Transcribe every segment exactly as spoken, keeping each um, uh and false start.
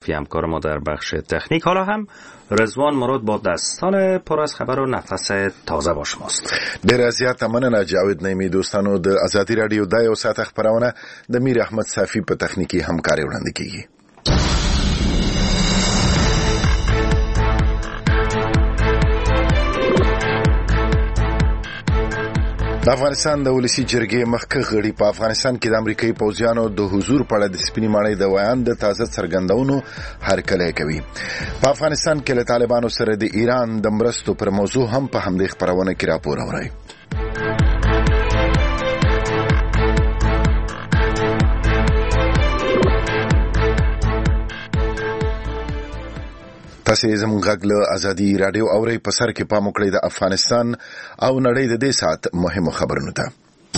معرفی همکار ما در بخش تکنیک. حالا هم رضوان مراد با داستان پر از خبر و نفس تازه با شماست. ډېر زیاته مننه جاوید نعیمي. دوستانو د ازادي رادیو د یو ساعت خبرونه د میر احمد صافي په تخنیکی همکاري وړاندې کیږي. د افغانستان د ولسی جرګې مخکښ غړي په افغانستان کې د امریکایي پوځیانو د حضور په اړه د سپینې ماڼۍ د ویان د تازه څرګندونو هرکلی کوي. په افغانستان کې له طالبانو سره د ایران د مرستو پر موضوع هم په همدې خپرونه کې راپور اورئ. تاسو زموږ غږ له ازادي رادیو اورئ. په سر کې پام وکړئ د افغانستان او نړۍ د دې ساعت مهمو خبرونو ته.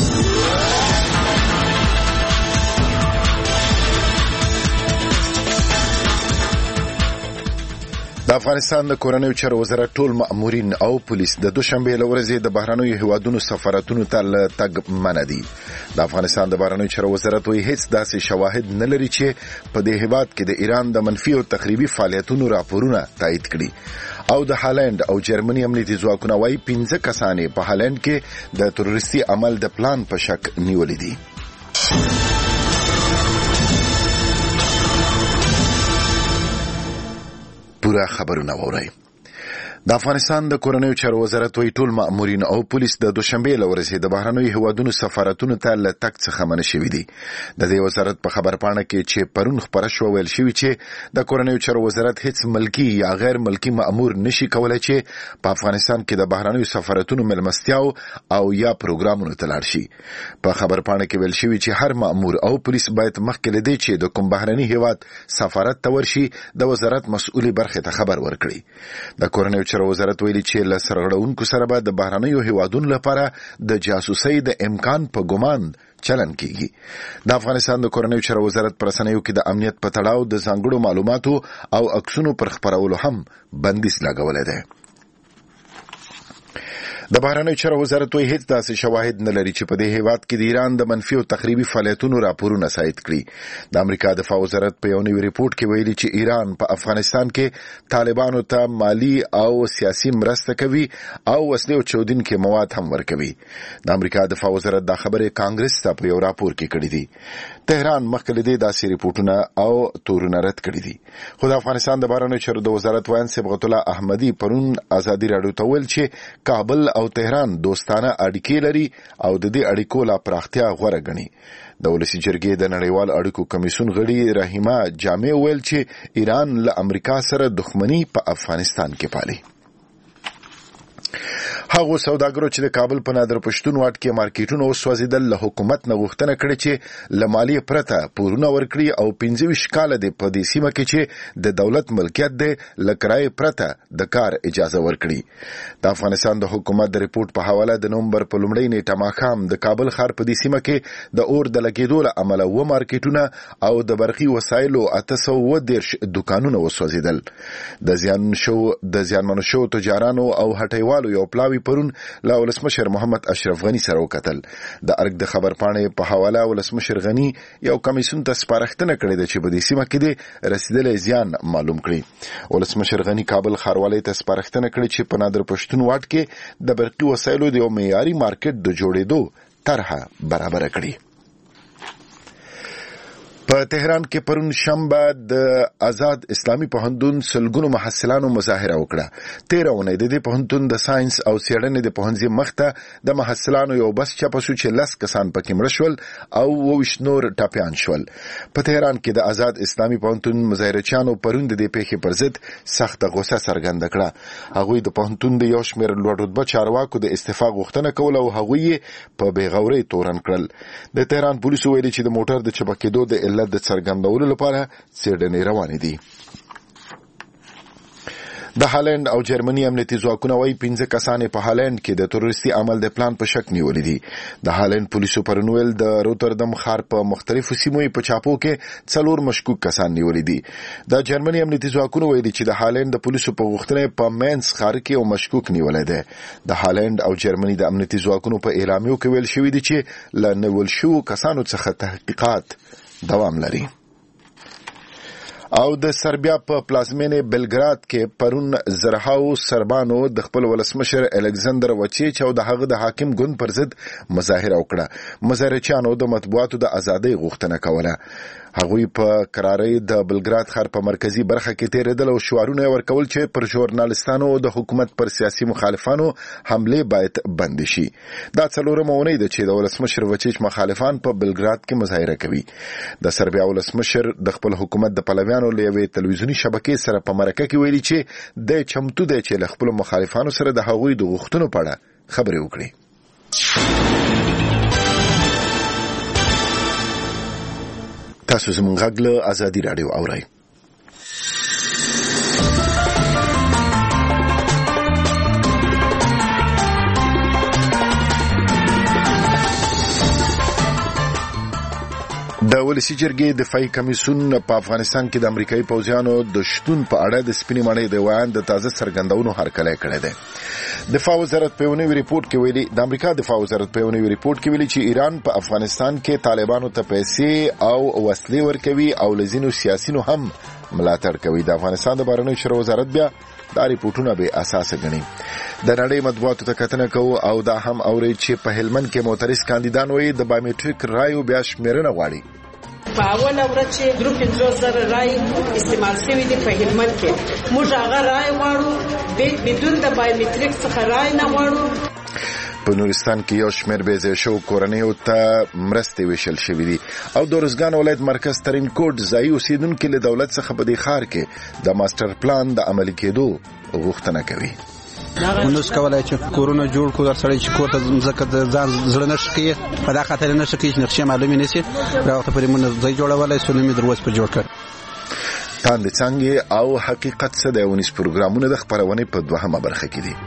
د افغانستان د کورنیو چارو وزارت ټول مامورین او پولیس د دوشنبه له ورځې د بهرنیو هیوادونو سفارتونو ته له تګ منع دي. د افغانستان د بهرنیو چارو وزارت وایي هیڅ داسې شواهد نه لري چې په دې هیواد کې د ایران د منفي او تخریبي فعالیتونو راپورونه تایید کړي. او د هالند او جرمني امنیتي ځواکونه وایي پنځه کسانې په هالند کې د تروریستي عمل د پلان په شک نیولې دي. پورا خبرونه وورئ. د افغانستان د کورنیو چارو وزارت وایي ټول مامورین او پولیس د دوشنبه له ورځې د بهرنیو هیوادونو سفارتونو ته له تګ څخه منع شوي دي. د دې وزارت په خبرپاڼه کې چې پرون خبره شوه ویل شوي چې د کورنیو چارو وزارت هیڅ ملکی یا غیر ملکی مامور نشي کولای چې په افغانستان کې د بهرنیو سفارتونو ملمستیاو او یا پروګرامونو ته لاړ شي. په خبرپاڼه کې ویل شوي چې هر مامور او پولیس باید مخکې له دې چې د کوم بهرني هیواد سفارت ته ورشي د وزارت مسؤلې برخې ته خبر ورکړي. د کورنیو چارو وزارت ویلي چې له سرغړونکو سره به د بهرنیو هیوادونو لپاره د جاسوسۍ د امکان په ګمان چلن کیږي. د افغانستان د کورنیو چارو وزارت پر رسنیو کې د امنیت په تړاو د ځانګړو معلوماتو او عکسونو پر خپرولو هم بندیز لګولې ده. د بهرنیو چارو وزارت وایي هیڅ داسې شواهد نه لري چې په دې هیواد کې د ایران د منفي او تخریبي فعالیتونو راپورونه تایید کړي. د امریکا دفاع وزارت په یو نوي ریپورت کې ویلي چې ایران په افغانستان کې طالبانو ته مالی او سیاسي مرسته کوي او وسلې او چاودیدونکي مواد هم ورکوي. د امریکا دفاع وزارت دا خبره کانګرس ته په یو راپور کې کړې دي. تهران مخکې له دې داسې ریپورتونه او تورونه رد کړي دي. خو د افغانستان د بهرنیو چارو د وزارت وایي صبغت الله احمدي پرون ازادي رادیو ته ویل چې کابل او تهران دوستانه اړیکې لري او د دې اړیکو لا پراختیا غوړه غني. د ولسی جرګې د نړیوال اړیکو کمیسیون غړي رحیمه جامع ویل چې ایران له امریکا سره دښمنی په افغانستان کې پالي. هغه سوداګرو چې د کابل په نادر پښتون واټ کې مارکیټونو وسوځیدل له حکومت نه غوښتنه کړې چې له مالیې پرته پورونه ورکړي او پنځه ویشت کاله د په دې سیمه کې چې د دولت ملکیت دی له کرایې پرته د کار اجازه ورکړي. د افغانستان د حکومت د ریپورت په حواله د نومبر په لومړۍ نیټه ماښام د کابل ښار په دې سیمه کې د اور د لګېدو له امله اووه مارکیټونه او د برقي وسایلو اته سوه اووه دېرش دوکانونه وسوځېدل. د زیان شو د زیانمنو شوو تجارانو او هټیوالو یو پلاوی پرون له ولسمشر محمد اشرف غنی سره وکتل. د ارګ د خبرپاڼې په حواله ولسمشر غنی یو کمیسیون ته سپارښتنه کړې ده چې په دې سیمه کې د رسیدلې زیان معلوم کړي. ولسمشر غنی کابل ښاروالۍ ته سپارښتنه کړې چې په نادر پښتون واټ کې د برقي وسایلو د یو معیاري مارکیټ د جوړېدو طرحه برابر کړي. په تهران کې پرون شنبه د آزاد اسلامي پوهنتون سلګونو محصلانو مظاهره وکړه. تیره اونۍ د دې پوهنتون د ساينس او څېړنې د پوهنځي مخته د محصلانو یو بس چاپ شو چې لس کسان پکې مړه شول او اوویشت نور ټپیان شول. په تهران کې د آزاد اسلامي پوهنتون مظاهرچیانو پرون د دې پیښې پر ضد سخته غوسه څرګنده کړه. هغوی د پوهنتون د یو شمېر لوړ رتبه چارواکو د استعفا غوښتنه کوله او هغوی په بېغورۍ تورن کړل. د تهران پولیسو ویلي چې د موټر د چپه کېدو د علت د څرګندولو لپاره څېړنې روانې دي. د هالند او جرمني امنیتي ځواکونه وايي پنځه کسان په هالند کې د تروریستي عمل د پلان په شک نیولې دي. د هالند پولیسو پرون ویل د روتردم ښار په مختلفو سیمو په چاپو کې څلور مشکوک کسان نیولې دي. د جرمني امنیتي ځواکونه ویلي چې د هالند د پولیسو په غوښتنه په مینس ښار کې یو مشکوک نیولې ده. د هالند او جرمني د امنیتي ځواکونو په اعلامیو کې ویل شوی دی چې له نیول شوو کسانو څخه تحقیقات دوام لري. او د سربیا په پلازمینه بلګراد کې پرون زرهاو سربانو د خپل ولسمشر الکساندر وچیچ او د هغه د حاکم ګوند پر ضد مظاهره وکړه. مظاهرچیانو د مطبوعاتو د ازادۍ غوښتنه کوله. هغوی په قرارۍ د بلګراد ښار په مرکزی برخه کې تیرېدل او شعارونه ورکول چې پر ژورنالستانو او د حکومت پر سیاسي مخالفانو حمله باید بند شي. دا څلورمه اونۍ ده چې د ولسمشر وچیچ مخالفان په بلګراد کې مظاهره کوي. د سربیا ولسمشر د خپل حکومت د پلویانو له یوې تلویزیونی شبکې سره په مرکه کې ویلي چې د چمتو دی چې له خپل مخالفانو سره د هغوی د غوښتنو په اړه خبرې وکړي. تاسو زموږ غږ له ازادي رادیو اورئ. د ولسی جرګې دفاعي کمیسیون په افغانستان کې د امریکایي پوځیانو د شتون په اړه د سپینې ماڼۍ د ویان د تازه څرګندونو هرکلی کړی دی. دفاع وزارت په یو نوي ریپورت کې ویلي د امریکا دفاع وزارت په یو نوي ریپورت کې ویلي چې ایران په افغانستان کې طالبانو ته پیسې او وسلې ورکوي او لزینو سیاسينو هم ملاتړ کوي. د افغانستان د بهرنیو چارو وزارت بیا دا ریپورتونه به اساس غني. د نړۍ مطبوعاتو ته کتنه کوو او دا هم اوري چې په هلمند کې معترض کاندیدان وایي د بایومټریک رایو بیا شمیرنه غواړي. په اوله ورځ چې درې پنځوس زره رای استعمال شوي دي په هلمند کې موږ هغه رای غواړو بدون د بایومټریک څخه رای نه غواړو. په نورستان کې یو شمېر بېځایه شو کورنیو ته مرستې ویشل شوې دي او د روزګان ولایت مرکز ترین کوټ ځایي اوسیدونکي له دولت څخه په دې ښار کې د ماستر پلان د عملي کېدو غوښتنه کوي. ونوس کولای چې کورونه جوړ کړو سړی چې کور ته ځکه د ځان زړه نشکی په دا خاطر نشکی چې نقشه معلومه نشي راوته پرې مونږ ځای جوړولای سونې دروازه پر جوړ کړ. تاند څنګه او حقیقت څه د ونیس پروګرامونه د خبرونه په دوهمه برخه کې دي.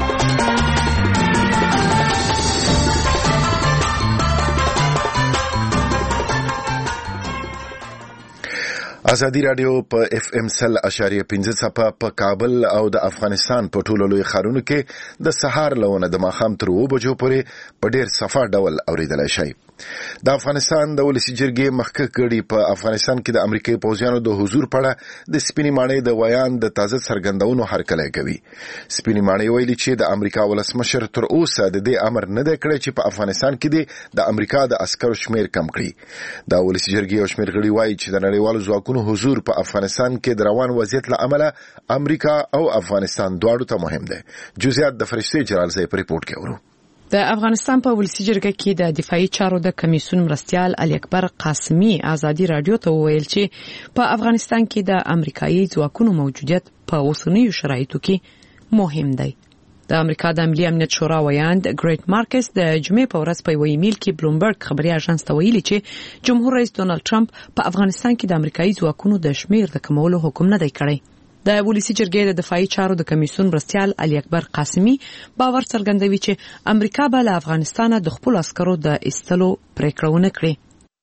ازادي رادیو په اف ام سل اشاریه پنځه څپه په کابل او د افغانستان په ټولو لوی ښارونو کې د سهار لونه د ماښام تر اوه بجو پورې په ډیر صفا ډول اوریدلای شي. د افغانستان د ولسی جرګې مخکې کړي په افغانستان کې د امریکایي پوځیانو د حضور په اړه د سپینې ماڼۍ د ویان د تازه څرګندونو هرکلی کوي. سپینې ماڼۍ ویلي چې د امریکا ولسمشر تر اوسه د دې امر نه دی کړی چې په افغانستان کې د امریکا د عسکرو شمیر کم کړي. د ولسی جرګې یو شمیر غړي وایي چې د نړیوالو ځواکونو حضور په افغانستان کې د روان وضعیت له امله امریکا او افغانستان دواړو ته مهم دی. جزئیات د فرشتي جلالزی په ریپورت کې ورو. د افغانستان په ولسی جرګه کې د دفاعي چارو د کمیسیون مرستیال علي اکبر قاسمی ازادي رادیو ته وویل چې په افغانستان کې د امریکایي ځواکونو موجودیت په اوسنیو شرایطو کې مهم دی. د امریکا د ملي امنیت شورا ویاند ګریټ مارکس د جمعې په ورځ په ایمیل کې بلومبرګ خبري اژانس ته ویلي چې جمهور رئیس ډونالد ټرمپ په افغانستان کې د امریکایي ځواکونو د شمیر د کمولو حکم نه دی کړی. د ولسی جرګې د دفاعي چارو د کمیسیون مرستیال علي اکبر قاسمی باور څرګندوي چې امریکا به له افغانستان د خپل عسکرو د ایستلو پریکړه ونه کړي.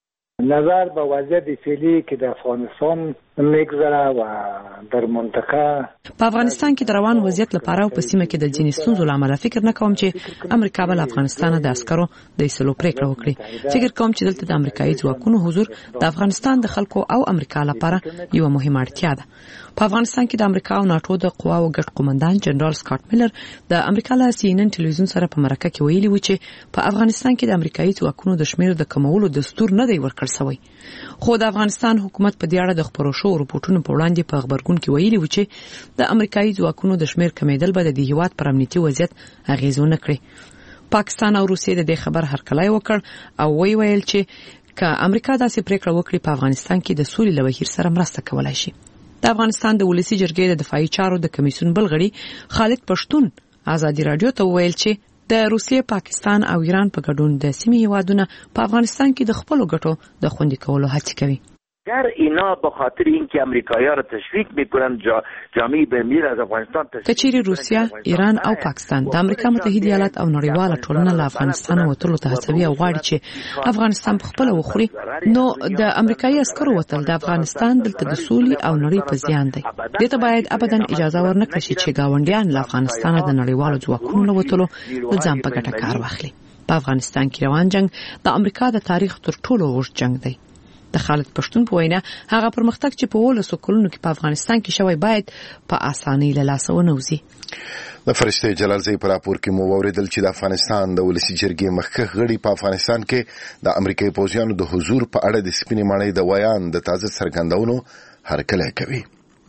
نظر به وضعیت فعلی که در افغانستان میگذره و در منطقه په افغانستان کې د روان وضعیت لپاره او په سیمه کې د ځینې ستونزو لامل فکر نه کوم چې امریکا به له افغانستان د عسکرو د ایستلو پریکړه وکړي. فکر کوم چې دلته د امریکایي ځواکونو حضور د افغانستان د خلکو او امریکا لپاره یو مهمه اړتیا ده. په افغانستان کې د امریکا او ناتو د قواو ګډ قومندان جنرال سکاټ میلر د امریکا له سی ان ان ټلویزیون سره په مرکه کې ویلي و چې په افغانستان کې د امریکایي ځواکونو د شمیر د کمولو دستور نه دی ورکړل شوی. خو د افغانستان حکومت په دې اړه د خبرو شو رپورټونو په وړاندې په خبرګون کې ویلي و چې د امریکایي ځواکونو د شمیر کمیدل به د دې هیواد پر امنیتي وضعیت اغیزونه کړي. پاکستان او روسیې د دې خبر هرکلی وکړ او وی ویل چې که امریکا داسې پریکړه وکړي په افغانستان کې د سولې له بهیر سره مرسته کولای شي. د افغانستان د ولسی جرګې د دفاعي چارو د کمیسیون بلغړي خالد پښتون ازادي رادیو ته ویل چې د روسیې، پاکستان او ایران په ګډون د سیمې هیوادونه په افغانستان کې د خپل ګټو د خوندي کولو هڅه کوي. اگر اینا به خاطر اینکه امریکایی‌ها را تشویق میکنن جامعه بین از افغانستان کچيري روسیا، ایران او پاکستان د امریکا متحده ایالات او نړیواله ټولنه له افغانستان وټلو ته هڅوي او غواړي چې افغانستان په خپل وخوري، نو د امریکایي عسکرو وتل د افغانستان دلته د سولې او نړۍ په زیان دی. دته باید ابدا اجازه ورنکړي چې گاونډیان له افغانستان د نړیوالو ځواکونو له وټلو د ځان په ګټه کار واخلي. په افغانستان کې روان جنگ د امریکا د تاریخ تر ټولو اوږد جنگ دی. د خالد پښتون په وینا هغه پرمختګ چې په ولسو کلونو کې په افغانستان کې شوی باید په اسانۍ له لاسه ونوځي. د فرشته جلالزی پر راپور کې مو اوریدل چې د افغانستان د ولسی جرګې مخکښ غړي په افغانستان کې د امریکایي پوځیانو د حضور په اړه د سپینې ماڼۍ د ویان د تازه څرګندونو هرکلی کوي.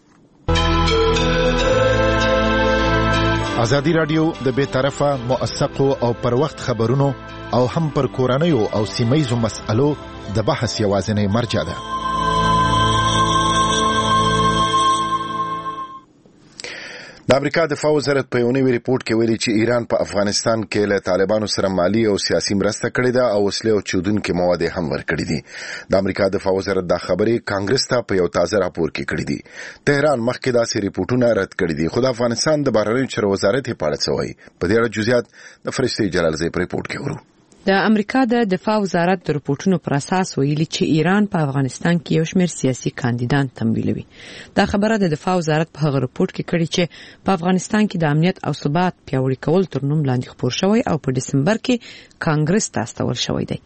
ازادي رادیو د بے طرفه موثقو او پر وخت خبرونو او هم پر کورنیو او سیمایزو مسألو د بحث یوازینی مرجع ده. د امریکا دفاع وزارت په یو نوي ریپورت کې ویلي چې ایران په افغانستان کې له طالبانو سره مالی او سیاسي مرسته کړې ده او وسلې او چودونکي مواد هم ورکړي دي. د امریکا دفاع وزارت دا خبرې کانګرس ته په یو تازه راپور کې کړې دي. تهران مخکې داسې ریپورتونه رد کړي دي، خو د افغانستان د بهرنیو چارو وزارت یې په اړه څه وایي. په دې اړه جزئیات د فرشته جلالزی په ریپورت کې ورو. د امریکا د دفاع وزارت د رپورټونو پر اساس ویلي چې ایران په افغانستان کې یو شمېر سیاسي کاندیدان تمویلوي. دا خبره د دفاع وزارت په هغه رپورټ کې کړې چې په افغانستان کې د امنیت او ثبات پیاوړي کول تر نوم لاندې خپور شوی او په دسمبر کې کانګرس ته استول شوی دی.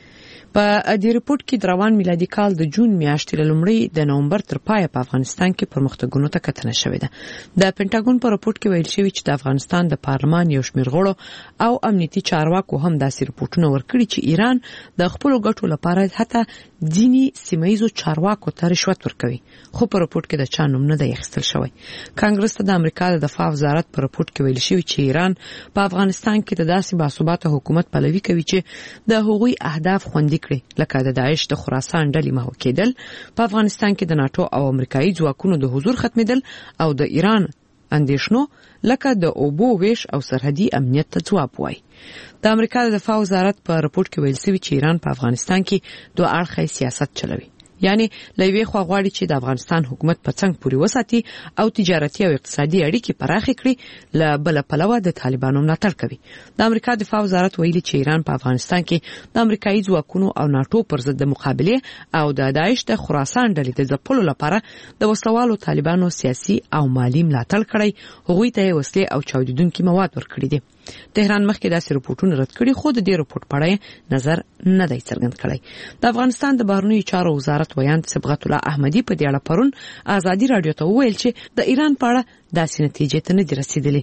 په دې رپورت کې د روان میلادي کال د جون میاشتې له لومړۍ د نومبر تر پایه په افغانستان کې پرمختګونو ته کتنه شوې ده. د پینټاګون په رپورت کې ویل شوی چې د افغانستان د پارلمان یو شمېر غړو او امنیتي چارواکو هم داسې رپورټونه ورکړي چې ایران د خپل ګټو لپاره حتی ځینی سیمایزو چارواکو ته رشوت ورکوي، خو په رپورت کې د چا نوم نه دی اخیستل شوی. کانګرس ته د امریکا د دفاع وزارت په رپورت کې ویل شوی چې ایران په افغانستان کې د داسې باثباته حکومت پلوي کوي چې د هغوی اهداف خوندي کړي، لکه د داعش د خراسان ډلې محو کېدل، په افغانستان کې د ناتو او امریکایي ځواکونو د حضور ختمېدل او د ایران اندېښنو لکه د اوبو ویش او سرحدي امنیت ته ځواب وایي. د امریکا د دفاع وزارت په رپورت کې ویل شوی چې ایران په افغانستان کې دوه اړخیز سیاست چلوي، یعنی لوی خو غواړي چې د افغانستان حکومت په څنګ پوري وساتي او تجارتي او اقتصادي اړیکې پراخې کړي، ل بل پلوه د طالبانو ملاتړ کوي. د امریکا دفاع وزارت ویلي چې ایران په افغانستان کې د امریکایي ځواکونو او ناتو پر ضد د مقابله او د داعش د خراسان ډلې د ځپلو لپاره د وسوالو طالبانو سیاسي او مالی ملاتړ کړی، هغوی ته وسلې او چاودیدونکي مواد ورکړي دي. تهران مخکې داسې رپورټونه رد کړي، خو د دې رپورټ په اړه نظر نه دی څرګند کړی. د افغانستان د بهرنیو چارو وزارت ویاند صبغت الله احمدي په دې اړه پرون ازادي رادیو ته وویل چې د ایران په اړه داسې نتیجې ته نه دي رسیدلې.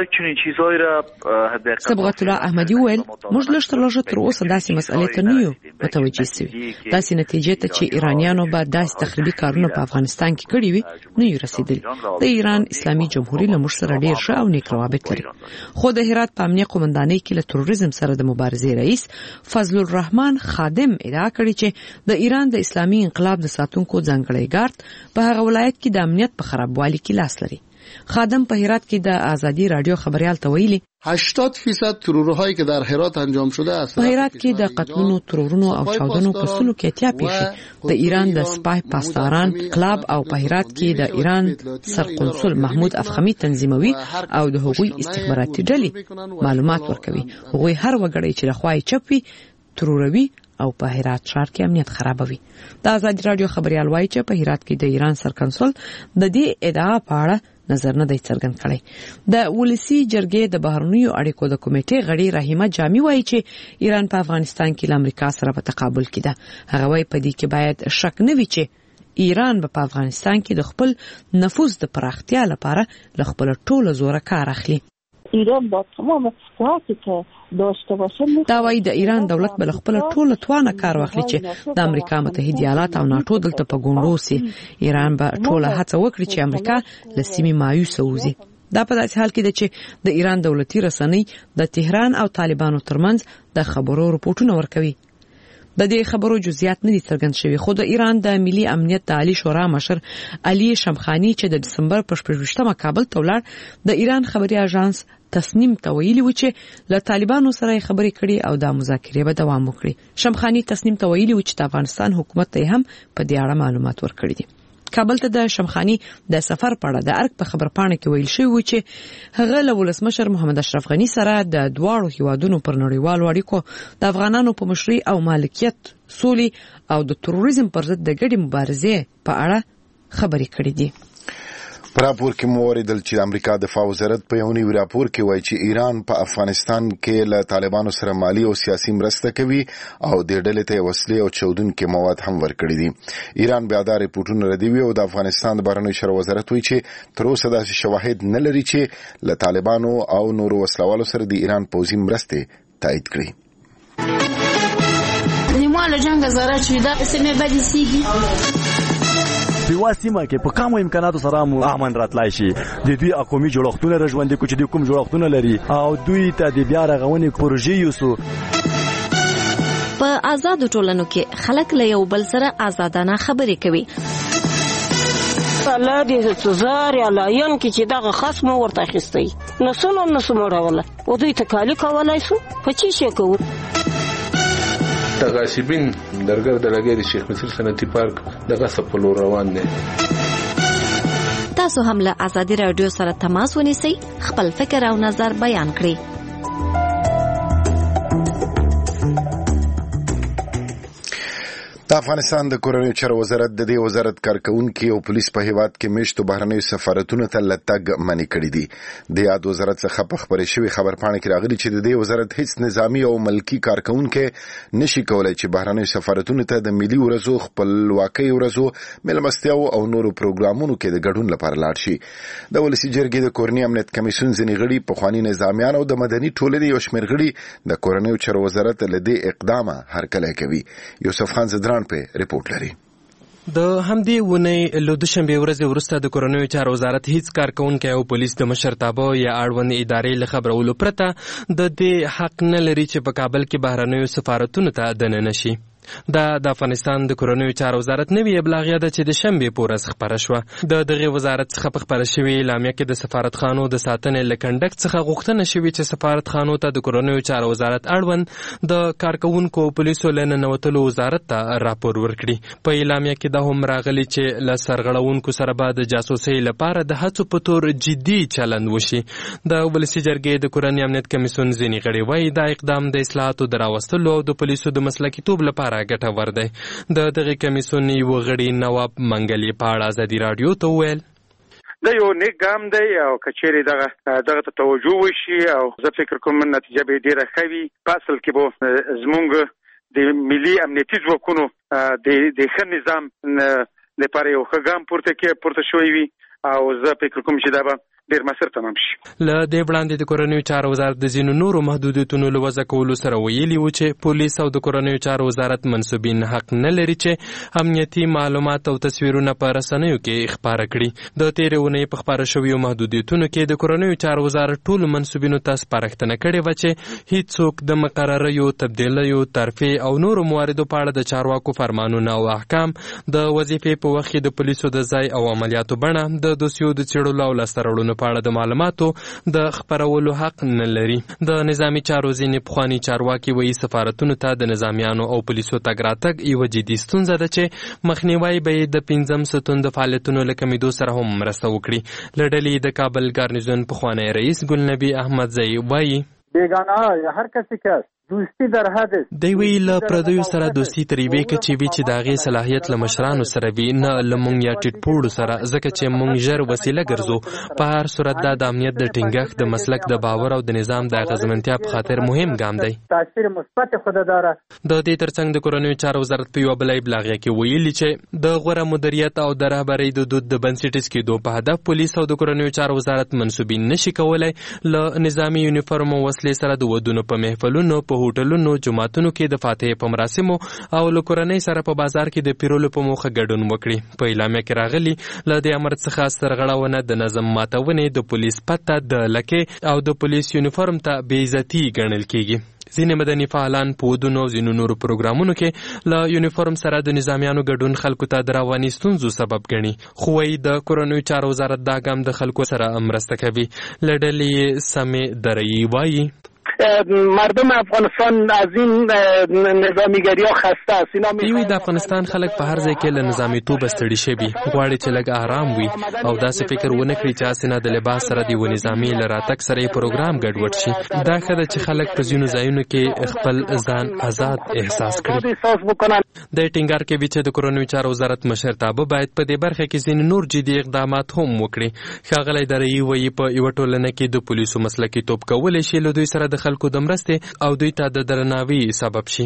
صبغت الله احمدي وویل موږ لږ تر لږه تر اوسه داسې مسئلې ته نه یو متوجه شوي، داسې نتیجې ته چې ایرانیانو به داسې تخریبي کارونه په افغانستان کې کړي وي نه یو رسیدلې. د ایران اسلامي جمهوریت له موږ سره ډېر ښه او نیک روابط لري، خو د هرات په امنیه قومندانۍ کې له تروریزم سره د مبارزې رئیس فضل الرحمن خادم ادعا کړې چې د ایران د اسلامي انقلاب د ساتونکو ځانګړی ګارد په هغه ولایت کې د امنیت په خرابوالي کې لاس لري. خادم په هرات کې د ازادي رادیو خبريال ته ویلي هشتاد درصد ترورهایی که در هرات انجام شده است. په هرات کې د قتلونو، ترورونو او چاودنو په سلو کې اتیا پیښې د ایران د سپای پاسداران کلاب او په هرات کې د ایران سرقنصل محمود افخمی تنظیموي او د هغوی استخباراتي ډلې معلومات ورکوي. هغوی هر وګړی چې د خوای چپي تروروي او په هرات ښار کې امنیت خرابوي. د ازادي رادیو خبريال وایي چې په هرات کې د ایران سرقنصل د دې ادعا په اړه نظر نه دی څرګند کړی. د ولسی جرګې د بهرنیو اړیکو د کمیټې غړي رحیمه جامی وایي چې ایران په افغانستان کې له امریکا سره په تقابل کې ده. هغه وایي په دې کې باید شک نه وي چې ایران په افغانستان کې د خپل نفوذ د پراختیا لپاره له خپل ټوله زوره کار اخلي. ایران با تمام قدرتی که داشته باشه دا وایي د ایران دولت بل خپل ټوله توانه کار واخلي چې د امریکا متحده ایالات او ناتو دلته په ګونډو سي. ایران به ټوله هڅه وکړي چې امریکا له سیمې مایوسه وځي. دا په داسې حال کې ده چې د ایران دولتي رسنۍ د تهران او طالبانو ترمنځ د خبرو رپورټونه ورکوي. د دې خبرو جزئیات نه دي څرګند شوي، خو د ایران د ملي امنیت د عالی شورا مشر علي شمخانی چې د دسمبر په شپږمه کابل ته ولاړ، د ایران خبري اژانس تصنیم ته ویلي و چې له طالبانو سره خبرې کړي او د مذاکرې به دوام وکړي. شمخانی تصنیم ته ویلي و چې د افغانستان حکومت ته هم په دې اړه معلومات ورکړي دي. کابل ته د شمخانی د سفر په اړه د ارګ په خبرپاڼه کې ویل شوی و چې هغه له ولسمشر محمد اشرف غنی سره د دواړو هیوادونو پر نړیوالو اړیکو د افغانانو په مشرۍ او مالکیت، سولې او د تروریزم پر ضد د ګډې مبارزې په اړه خبرې کړې دي. په راپور کې مو اوریدل چې د امریکا دفاع وزارت په یو نوي راپور کې وایي چې ایران په افغانستان کې له طالبانو سره مالی او سیاسي مرسته کوي او د ډلې ته وسلې او چودونکي مواد هم ورکړي دي. ایران بیا دا ریپورټونه ردوي او د افغانستان د بهرنیو چارو وزارت وایي چې تر اوسه داسې شواهد نه لري چې له طالبانو او نورو وسلوالو سره د ایران پوځي مرستې تایید کړي. نیمه له جنګ زاره چې دا سمې بدې سیږي په واسطه کې په کومو امکاناتو سره مو امن راتلای شي د دوی اقومي جوړښتونه رژوندې کوي چې د کوم جوړښتونه لري او دوی ته د بیا رغونې پروژې یوسو. په آزاد ټولنو کې خلک له یو بل سره آزادانه خبرې کوي. الله دې سزار یا لاین کې چې دغه خاص مو ورته اخیستی نو سنو نو سموروله او دوی تکالی کولای شو په چی شي کوو. تغاسبین درګر د لګي د شیخ مصر صنعتي پارک دغه سپلو روان دي. تاسو هم له آزادي رادیو سره تماس ونیسئ، خپل فکر او نظر بیان کړئ. د افغانستان د کورنیو چارو وزارت د دې وزارت کارکونکو او پولیس په هیواد کې میشتو بهرنیو سفارتونو ته لټګ منی کړی دي. د یاد وزارت څخه په خبرې شوی خبرپاڼه کې راغلي چې د دې وزارت هیڅ نظامی او ملکی کارکونکو نشي کولای چې بهرنیو سفارتونو ته د ملي ورځو خپلواکۍ ورځو ملمستیاو او نورو پروګرامونو کې د ګډون لپاره لاړ شي. د ولسی جرګې د کورنی امنیت کمیسیون ځینې غړي په خواني نظامیان او د مدني ټولنې یو شمېر غړي د کورنیو چارو وزارت له دې اقدامه هرکلی کوي. یوسف خان زدران په ریپورت لري. د همدې ونې له دوشنبه ورځې وروسته د کورنیو چارو وزارت هیڅ کارکونکي او پولیس د مشرتابه یا اړوند ادارې له خبرولو پرته د دې حق نه لري چې په کابل کې بهرنیو سفارتونو ته دننه شي. دا د افغانستان د کورنیو چارو وزارت نوی ابلاغیه ده چې د شنبې په ورځ خپره شوه. د دغه وزارت څخه په خپره شوې اعلامیه کې د سفارتخانو د ساتنې له کنډک څخه غوښتنه شوې چې سفارتخانو ته د کورنیو چارو وزارت اړوند د کارکونکو پولیسو له ننوتلو وزارت ته راپور ورکړي. په اعلامیه کې دا هم راغلي چې له سرغړونکو سره به د جاسوسۍ لپاره د هڅو په تور جدي چلند وشي. د ولسي جرګې د کورنی امنیت کمیسیون ځینې غړي وایي دا اقدام د اصلاحاتو د راوستلو او د پولیسو د مسلکیتوب لپاره ګټور دی. د دغه کمیسیون یو غړي نواب منګلي په اړه آزادي رادیو ته وویل دا یو نیک ګام دی او کچېرې دغه دغه ته توجه وشي او زه فکر کوم نتیجه به ډیره ښه وي. په اصل کې به زموږ د ملي امنیتي ځواکونو د د ښه نظام لپاره یو ښه ګام پورته کې پورته شوی وي او زه فکر کوم چې دا به ډیر مسر تمام شي. له دې وړاندې د کورنیو چارو وزارت د ځینو نورو محدودیتونو له وضع کولو سره ویلي و چې پولیس او د کورنیو چارو وزارت منصوبین حق نه لري چې امنیتي معلومات او تصویرونه په رسنیو کې خپاره کړي. د تیرې اونۍ په خپاره شویو محدودیتونو کې د کورنیو چارو وزارت ټولو منصوبینو ته سپارښتنه کړې وه چې هیڅوک د مقرریو تبدیلیو ترفیع او نورو مواردو په اړه د چارواکو فرمانونه او احکام د وظیفې په وخت کې د پولیسو د ځای او عملیاتو بڼه د دوسیو د څېړلو او لاسته راوړلو په اړه د معلوماتو د خپرولو حق نه لري. د نظامی چارو ځینې پخواني چارواکي وایي سفارتونو ته د نظامیانو او پولیسو تګ راتګ یوه جدي ستونزه ده چې مخنیوی به یې د پنځم ستون د فعالیتونو له کمیدو سره هم مرسته وکړي. له ډلې د کابل ګارنیزون پخوانی رئیس ګلنبي احمدزی وایي بیگانه هر کسی که دوستی در حد دی وی له پردیو سره دوستی تر یوې کچې وي چې د هغې صلاحیت له مشرانو سره وي نه له مونږ یا ټیټ پوړو سره ځکه چې مونږ ژر وسیله ګرځو. په هر صورت دا د امنیت د ټینګښت د مسلک د باور او د نظام د اغیزمنتیا په خاطر مهم ګام دی. تاثیر مثبت خود داره. د دې ترڅنګ د کورنیو چارو وزارت په یوه بله ابلاغیه کې ویلي چې د غوره مدیریت او د رهبرۍ د دود د بنسټیز کېدو په هدف پولیس او د کورنیو چارو وزارت منصوبین نشي کولی له نظامي یونیفورم او وسلې سره د ودونو په محفلونو په هوټلونو جوماتونو کې د فاتحې په مراسمو او له کورنۍ سره په بازار کې د پیرولو په موخه ګډون وکړي. په اعلامیه کې راغلي له دې امر څخه سرغړونه د نظم ماتونې د پولیس پته د لکې او د پولیس یونیفورم ته بې عزتي ګڼل کېږي. ځینې مدني فعالان په ودونو او ځینو نورو پروګرامونو کې له یونیفورم سره د نظامیانو ګډون خلکو ته د رواني ستونزو سبب ګڼي. خو وایي د کورنیو چارو وزارت دا ګام د خلکو سره مرسته کوي. له ډلې سمې درې وایي مردم افغانستان از این نظامیگری ها خسته است. اینا میوي د افغانستان خلک په هر ځای کې له نظامی توب ستړي شوي غواړي چې لږ آرام وي او داسې فکر ونه کړي چې اسنه د لباس سره دی و نظامی لراتک سره پروګرام ګډوډ شي. دا خدای چې خلک په ځینو ځایونو کې خپل ځان آزاد احساس کړي. د ټینګار کې چې د کورونوي چارو وزارت مشرتابه باید په دې برخه کې ځین نور جدي اقدامات هم وکړي. ښاغلی درې وایي په یو ټولنه کې د پولیسو مسلکي توپ کول شي له دوی سره د خلکو د مرستې او دوی ته د درناوي سبب شي.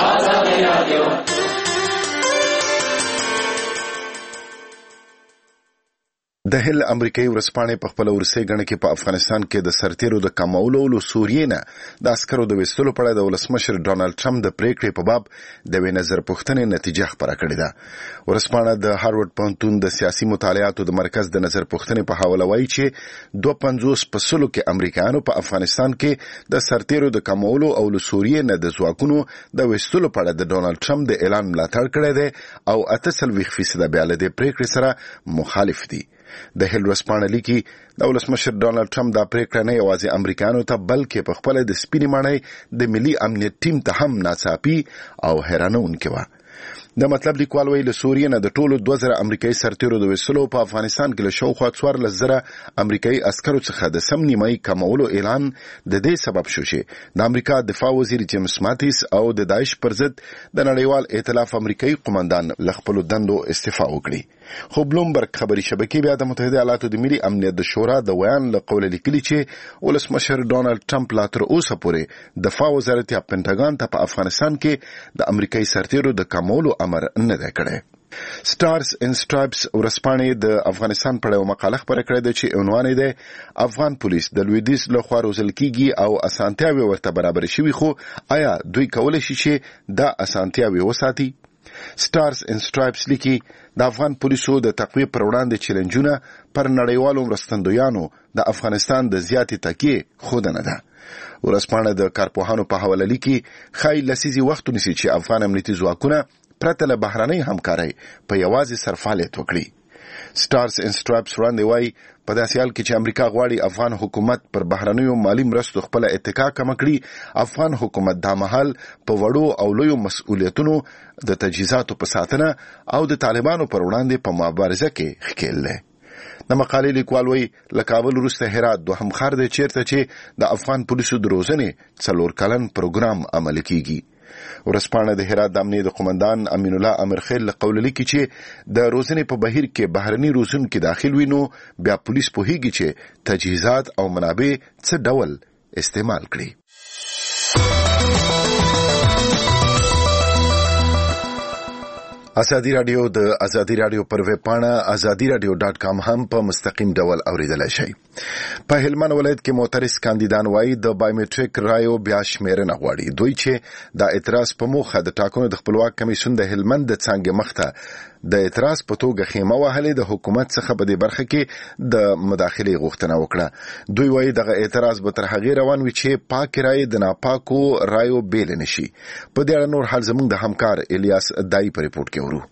د هل امریکایي ورسپانې په خپل ورسې غنه کې په افغانستان کې د سرتیرو د کمولو له سوریې نه د عسکرو د وستلو په اړه د ولسمشر ډونالد ټرمپ د پریکړې په باب د وی نظر پوښتنې نتیجه خبره کړې ده. ورسپانه د هارورد پوهنتون د سیاسي مطالعاتو د مرکز د نظر پوښتنې په حواله وایي چې دوه پنځوس په سلو کې امریکایانو په افغانستان کې د سرتیرو د کمولو او له سوریې نه د ځواکونو د وستلو په اړه د ډونالد ټرمپ د اعلان ملاتړ کړی دی او اته څلوېښت فیصده بیا له دې پریکړې سره مخالف دي. د هل ورسپانه لیکي د ولسمشر ډونالد ټرمپ دا پریکړه نه یوازې امریکایانو ته بلکې په خپل د سپینې ماڼۍ د ملي امنیت ټیم ته هم ناڅاپي او حیرانونکې وه. د مطلب لیکوال ویل سوریې نه د ټولو دوه زره امریکایي سرتیرو د وسلو په افغانستان کې له شاوخوا څوارلس زره امریکایي عسکرو څخه د سم نیمایي کمولو اعلان د دې سبب شو چې د امریکا دفاع وزیر جیمز ماتیس او د داعش پر ضد د نړیوال ائتلاف امریکایي قومندان له خپلو دندو استعفا وکړي. خو بلومبرګ خبري شبکې بیا د متحده ایالاتو د ملي امنیت د شورا د بیان له قوله لیکلي چې ولسمشر ډونالد ټرمپ لا تر اوسه پورې دفاع وزارت یا پینټاګان ته په افغانستان کې د امریکایي سرتیرو د کمولو امر نه دی کړی. سټارز ان سټرایپس ورسپانې د افغانستان په اړه مقاله خبره کړې ده چې عنوان یې دی افغان پولیس د لویدیځ لخوا روزل کیږي او اسانتیاوي ورته برابر شوي خو آیا دوی کولی شي چې دا اسانتیاوي وساتي؟ سټارز ان سټرایپس لیکي د افغان پولیسو د تقویه پر وړاندې چیلنجونه پر نړیوالو مرستندویانو د افغانستان د زیاتې تکیې ښودنه ده. ورسپانه د کارپوهانو په حواله لیکي ښایي لسیزې وخت ونیسي چې افغان امنیتي ځواکونه پرته له بهرنۍ همکارۍ په یوازې سرفعالیت وکړي. سټارز ان سټرایپس وړاندې وایي په داسې حال کې چې امریکا غواړي افغان حکومت پر بهرنیو مالي مرستو خپل اتکا کم کړي، افغان حکومت دا مهال په وړو او لویو مسؤلیتونو د تجهیزاتو په ساتنه او د طالبانو پر وړاندې په مبارزه کې ښکېل دی. د مقالې لیکوال وایي له کابل وروسته هرات دوهم ښار دی چیرته چې د افغان پولیسو د روزنې څلور کلن پروګرام عملي کیږي. ورسپانه د هرات د امنیې د قومندان امین الله امرخیل له قوله لیکي چې د روزنې په بهیر کې بهرني روزونکي داخل وي نو بیا پولیس پوهیږي چې تجهیزات او منابع څه ډول استعمال کړي. ازادي رادیو د ازادي رادیو پر ویب پاڼه ازادي رادیو ډاټ کام هم په مستقیم ډول اوریدلای شئ. په هلمند ولایت کې معترض کاندیدان وایي د بایومټریک رایو بیا شمیرنه غواړي. دوی چې د اعتراض په موخه د ټاکنو د خپلواک کمیسیون د هلمند د څانګې مخته د اعتراض په توګه خیمه وهلې د حکومت څخه په دې برخه کې د مداخلې غوښتنه وکړه. دوی وایي دغه اعتراض به تر هغې روان وي چې پاک رای د ناپاکو رایو بیل نشي. په دې اړه نور حال زموږ د همکار الیاس دای په ریپورت کې ورو.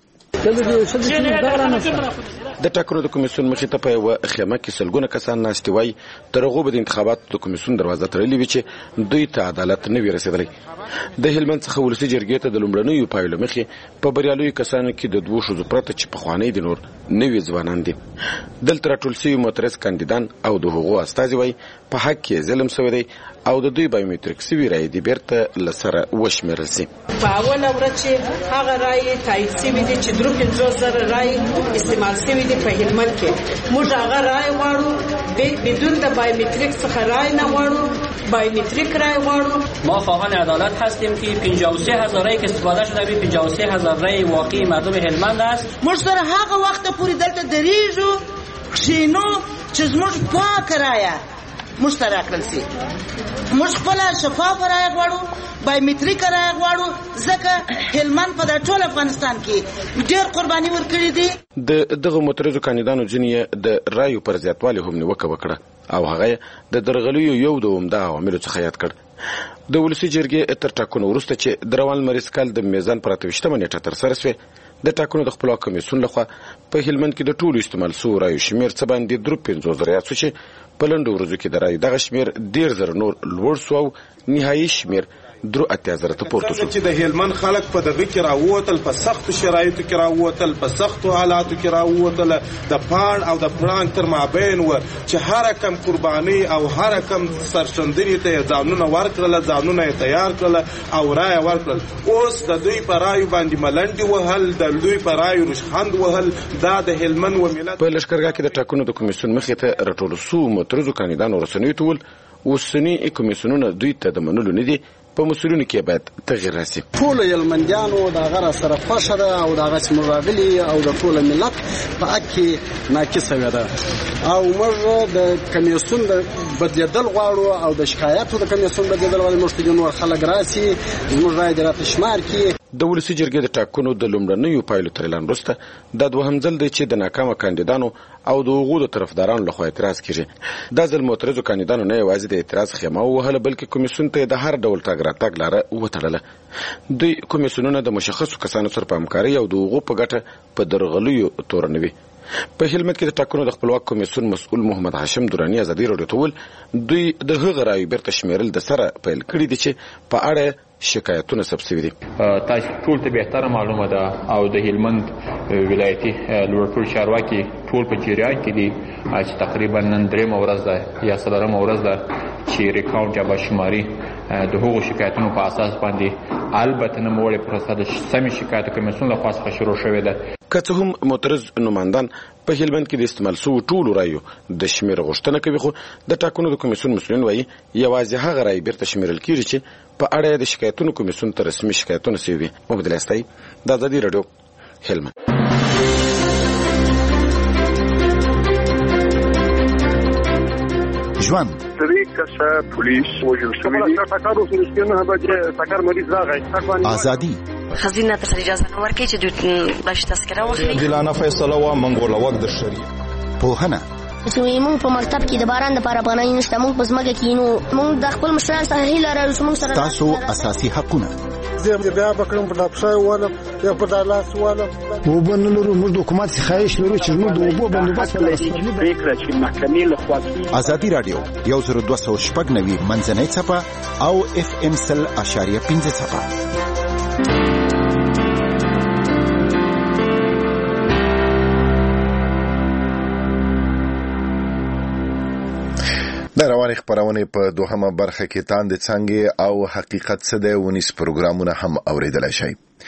د ټاکنو د کمیسیون مخې ته په یوه خیمه کې سلګونه کسان ناستي وای تر هغو به د انتخاباتو د کمیسیون دروازه تړلې وي چې دوی ته عدالت نه وي رسېدلی. د هلمند څخه ولسي جرګې ته د لومړنیو پایلو مخې په بریالیو کسانو کې د دوو ښځو پرته چې پخوانۍ د نور نوي ځوانان دي. دلته راټول سوي معترض کاندیدان او د هغو استازي وایي په حق کې ظلم سوی دی او د دوی بایومټریک سوي رایې دې بیرته له سره وشمېرل سي. په اوله ورځ چې هغه رایې تایید سوي دي چې درې پنځوس زره رایې استعمال سوي دي په هلمند کې، موږ هغه رایې غواړو بدون د بایومټریک څخه رایې نه غواړو، بایومتریک رای غواړو. ما خواهان عدالت هستیم که پنجاه و سه هزار رای که استفاده شده به پنجاه و سه هزار رای واقعی مردم هلمند است. موږ سره هغه وخت پورې دلته درېږو کښېنو چې زموږ پاکه رایه موږ ته راکړل سي. موږ خپله شفافه رایه غواړو، بایومتریکه رایه غواړو، ځکه هلمند په دا ټول افغانستان کې ډېر قرباني ورکړي دي. د دغه معترضو کاندیدانو ځینې د رایو پر زیاتوالي هم نیوکه وکړه او هغه د درغلیو یو د عمده عواملو څخه یاد کړ. د ولسي جرګې تر ټاکنو وروسته چې د روان لمریز کال د میزان پر اته ویشتمه نیټه ترسره شوې، د ټاکنو د خپلواک کمیسیون لخوا په هلمند کې د ټولو استعمال شوو رایو شمېر څه باندې درې پنځوس زره یاد شو چې په لنډو ورځو کې د رایو دغه شمېر ډېر زره نور لوړ شو او نهایي شمېر درو اتیا زره ته پورته شو. چې د هلمند خلک په دغه کې راووتل، په سختو شرایطو کې راووتل، په سختو حالاتو کې راووتل، د پاڼ او د پړانګ تر مابین و چې هر کم قرباني او هر کم سرښندنې ته ځانونه ورکړل، ځانونه یې تیار کړل او رایه ورکړل. اوس د دوی په رایو باندې ملنډې وهل، د دوی په رایو رشخند وهل، دا د هلمند و ملت په لښکرګاه کې د ټاکنو د کمیسیون مخې ته راټول شوو مترزو کاندیدانو رسنیو ته وویل اوسني کمیسیونونه دوی ته د منلو نه دي، په مسؤلینو کې باید تغیر راسي. ټول هلمندیانو د هغه سره خوښه ده او د هغه چې موږ راغلي او د ټول ملت په حق کې ناقصه وي ده او موږ د کمیسیون د بدلیدل غواړو او د شکایاتو د کمیسیون بدلیدل غواړو. موږ ته نور خلک راسي، زموږ رای د راته شمار کې. د ولسي جرګې د ټاکنو د لومړنیو پایلو تر اعلان وروسته دا دوهم ځل دی چې د ناکامه کاندیدانو او د هغو د طرفدارانو لخوا اعتراض کیږي. دا ځل معترضو کاندیدانو نه یوازې د اعتراض خیمه ووهله بلکې کمیسیون ته د هر ډول تګ راتګ لاره وتړله. دوی کمیسیونونه د مشخصو کسانو سره په همکارۍ او د هغو په ګټه په درغلیو تورنوي. په هلمند کې د ټاکنو د خپلواک کمیسیون مسؤل محمد هاشم دراني ازادي راډیو ته وویل دوی د هغه رایو بیرته شمیرل د سره پیل کړي دي چې په اړه شکایتونه ثبت شوي دي. تاسو ټول ته بهتره معلومه ده او د هلمند ولایتي لوړپوړي چارواکي ټول په جریان کې دي چې تقریبا نن درېیمه ورځ ده یا څلورمه ورځ ده چې ریکاونټ یا بشماري د هغو شکایتونو په اساس باندې البته نه موړې پروسه د سمې شکایتو کمیسیون لخوا څخه شروع شوې ده. که څه هم معترض نمایندان په هلمند کې د استعمال شوو ټولو رایو د شمېر غوښتنه کوي، خو د ټاکنو د کمیسیون مسؤلین وایي یوازې هغه رایې بیرته شمیرل کیږي چې په اړه د شکایتونو کمیسیون ته رسمي شکایتونه شوي وي. محمد الاسطی، د ازادي راډیو، هلمند. ژوند ازادي خزینه ته اجازه نه ورکړي چې دوی بلش تذکره واخلي. دلانه فیصله وا منګول وخت د شریعه پوهنه چې موږ په مکتب کې د باران لپاره پناه نشته، موږ په ځمکه کې نو موږ د خپل مشرانو سره هیله لرو چې موږ سره تاسو اساسي حقونه زه بیا بکرم په داپښای والا یا په دالاس والا وبنلرو موږ د حکومت خواهش لرو چې موږ د وبو بندوبست ولرو. فکر چې محکمې له خوا ازادي راډیو یو زر دوه سوه شپږ نوي منځنۍ څپه او اف ام سل اشاریه پنځه څپه. د رواني خبرونه په دوهمه برخه کې تاند څنګه او حقیقت څه دی ونیس پروګرامونه هم اوریدل شي.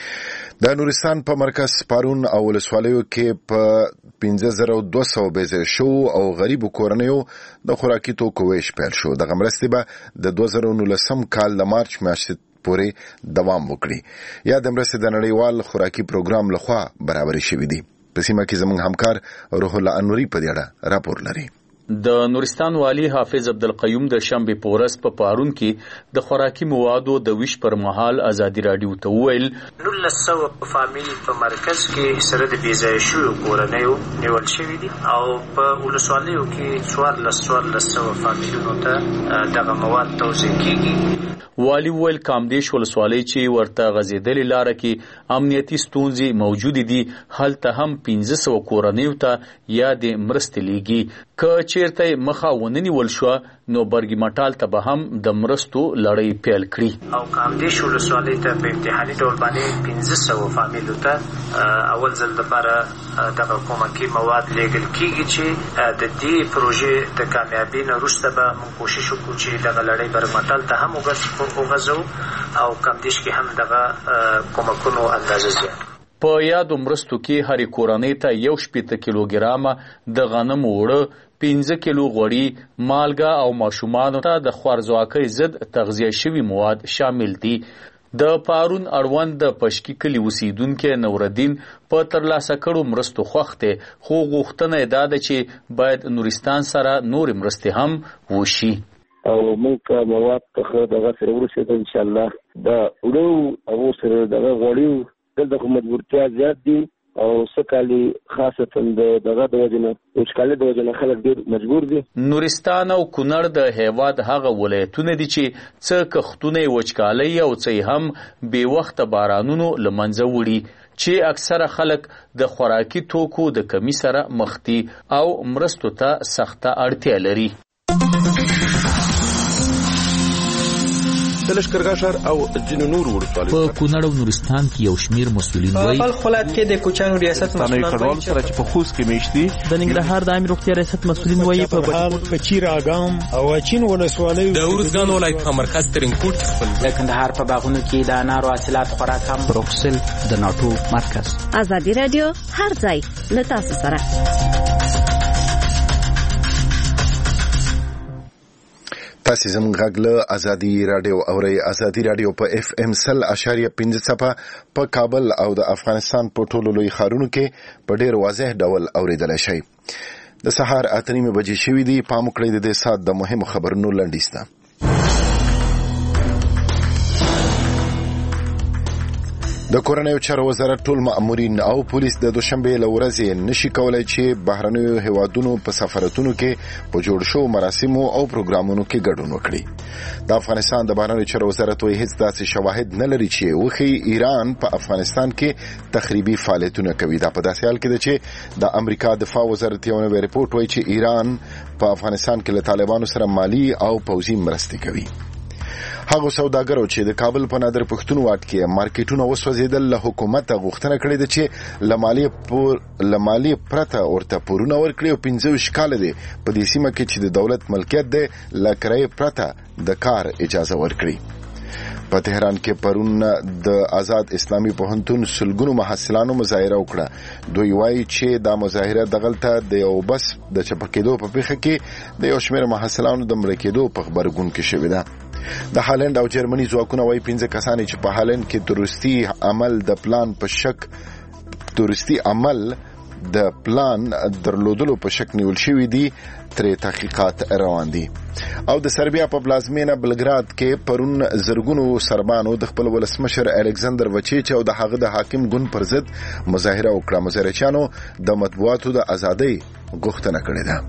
د نورستان په مرکز پارون او ولسوالیو کې په پنځه زره دوه سوه بیزه شو او غریب کورنیو د خوراکي توکو ویش پیل شو. د غمرستي به د دوه زره نولسم کال د مارچ میاشتې پورې دوام وکړي. یا د مرستې د نړیوال خوراکي پروګرام لخوا برابر شوی دی. په سیمه کې زموږ همکار روح الله انوري په دې اړه راپور لري. د نورستان والی حافظ عبدالقیوم د شنبه پورس په پا پارون کې د خوراکي موادو د ویش پر مهال ازادي راډیو ته ویل نولس سوه فامیل په مرکز کې سره د بیځای شویو کورنیو نیول شوي دي او په ولسوالیو کې څوارلس څوارلس سوه فامیلونو ته دغه مواد توزیع کیږي. والی ویل کامدیش ولسوالۍ چې ورته غځېدلې لاره کې امنیتي ستونزې موجود دي، هلته هم پنځه سوه کورنیو ته یا د مرستې لیږي. که چیرته مخه ونه نیول شو نو برګي مټال ته به هم د مرستو لړۍ پیل کړي. او کامدیش ولسوالۍ ته په امتحاني ډول باندې پنځه سوه فامیلو ته اول ځل دپاره دغه کومکي مواد لیږل کیږي چې د دې پروژې د کامیابۍ نه وروسته به موږ کوشش وکړو چې دغه لړۍ برګ مټال ته هم وغځو او کامدیش کې هم دغه کومکونو اندازه زیات. په یادو مرستو کې هرې کورنۍ ته یو شپېته کیلوګرامه د غنمو اوړه، پنځه کیلو غوړي، مالګه او ماشومانو ته د خوارځواکۍ ضد تغذیه شوي مواد شامل دي. د پارون اړوند د پشکی کلي اوسیدونکي نوردین په ترلاسه کړو مرستو خوښ دی، خو غوښتنه یې دا ده چې باید نورستان سره نورې مرستې هم وشي. او موږ مواد څخه دغه سره ورسېدو انشاءالله. د وړو او سره دغه غوړیو دلته خو مجبورتیا زیات دي او سکالي خاصتا دغه د وجنه وچکالي د وجنه خلک ډېر مجبور دي. نورستان او کونړ د هیواد هغه ولایتونه دي چې څه کښتونه وچکالۍ او څه هم بې وخته بارانونو له منځه وړي. چې اکثره خلک د خوراکي توکو د کمی سره مخ دي او مرستو ته سخته اړتیا لري. د لشکرګاه ښار او ځینو نورو ولسوالیو په کونړ او نورستان کې یو شمیر مسؤلین وایي په خپلات کې د کوچانو ریاست مسؤلین وایي سره چې په خوست کې میشتي د ننګرهار د عامه روغتیا ریاست مسؤلین وایي په بچیر اګام او اچین ولسوالیو د اورزګان ولایت په مرکز ترینکوټ خپل د کندهار په باغونو کې د انارو حاصلات خوراک هم بروکسل د ناټو مرکز. ازادي رادیو هر ځای له تاسو سره. تاسو زموږ غږ له ازادي رادیو اورئ. ازادي رادیو په اف ام سل اشاریه پنځه څپه په کابل او د افغانستان په ټولو لوی ښارونو کې په ډیر واضح ډول اوریدل شي. د سهار اته نیمه بجې شوې دي. پام وکړئ د دې سات د مهمو خبرونو لنډیسته. د کورنیو چارو وزارت ټول مامورین او پولیس د دوشنبه له ورځې نشي کولای چې بهرنیو هیوادونو په سفارتونو کې په جوړ شو مراسمو او پروګرامونو کې ګډون وکړي. د افغانستان د بهرنیو چارو وزارت وایي هیڅ داسې شواهد نه لري چې وخی ایران په افغانستان کې تخریبي فعالیتونه کوي. دا په داسې حال کې ده چې د امریکا دفاع وزارت یو نوی ریپورت وایي چې ایران په افغانستان کې له طالبانو سره مالی او پوځي مرستې کوي. هغه سوداګرو چې د کابل په نادر پښتون واټ کې مارکیټونه وسوځیدل له حکومت غوښتنه کړې ده چې لمالي پور لمالي پرته ورته پورونه ورکړي او پنځه ویشت کال دي په دې سیمه کې چې د دولت ملکیت ده لکرای پرته د کار اجازه ورکړي. په تهران کې پرون د آزاد اسلامي پوهنتون سلګونو محصلانو مظاهره وکړه. دوی وایي چې دا مظاهره دغلته د یو بس د چپکېدو په پیښه کې د یو شمېر محصلانو د مړه کېدو په خبرګون کې شوې ده. د هالند او جرمني ځواکونه وایي پنځه کسان چې په هالند کې تروریستي عمل د پلان په شک تروریستي عمل د پلان درلودلو په شک نیول شوی دي ترې تحقیقات روان دي. او د سربیا په پلازمینه بلګراد کې پرون زرګونو سربانو د خپل ولسمشر الکساندر وچیچ او د هغه د حاکم ګوند پر ضد مظاهره وکړه. مظاهرچیانو د مطبوعاتو د ازادۍ غوښتنه کړې ده.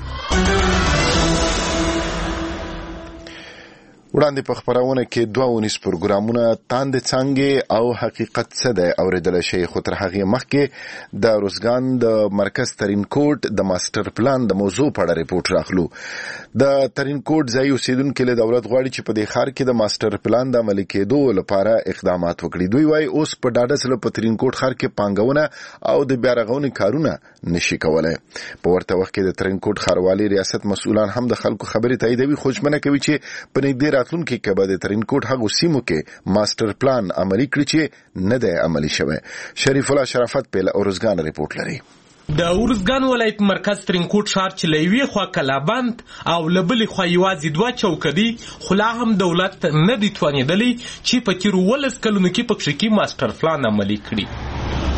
وړاندې په خبرونه کې دوه ونیس پروګرامونه تاند څنګه او حقیقت څه ده اوریدل شي. خو تر هغه مخکې د روزګان د مرکز ترینکوټ د ماستر پلان د موضوع په اړه ریپورت راخلو. د ترینکوټ ځای اوسیدونکو له دولت غواړي چې په دې ښار کې د ماستر پلان د عملي کېدو لپاره اقدامات وکړي. دوی وايي اوس په ډاډه سره په ترینکوټ ښار کې پانګونه او د بیا رغونې کارونه نشي کولای. په ورته وخت کې د ترینکوټ ښاروالي ریاست مسؤلان هم د خلکو خبرې تاییدوي، خو ژمنه کوي چې په نږدې راتلونکي کې به د ترینکوټ هغو سیمو کې ماستر پلان عملي کړي چې نه دی عملي شوی. شریف الله شرافت په اورزګان ریپورت لري. د اورزګان ولایت مرکز ترینکوټ ښار چې لوي خو کلابند او لبلې خو یوازې دوه چوکدي خلا هم دولت نه دی توانیدلی چې په تیر ولس کلونو کې پکې کې ماستر پلان عملي کړي.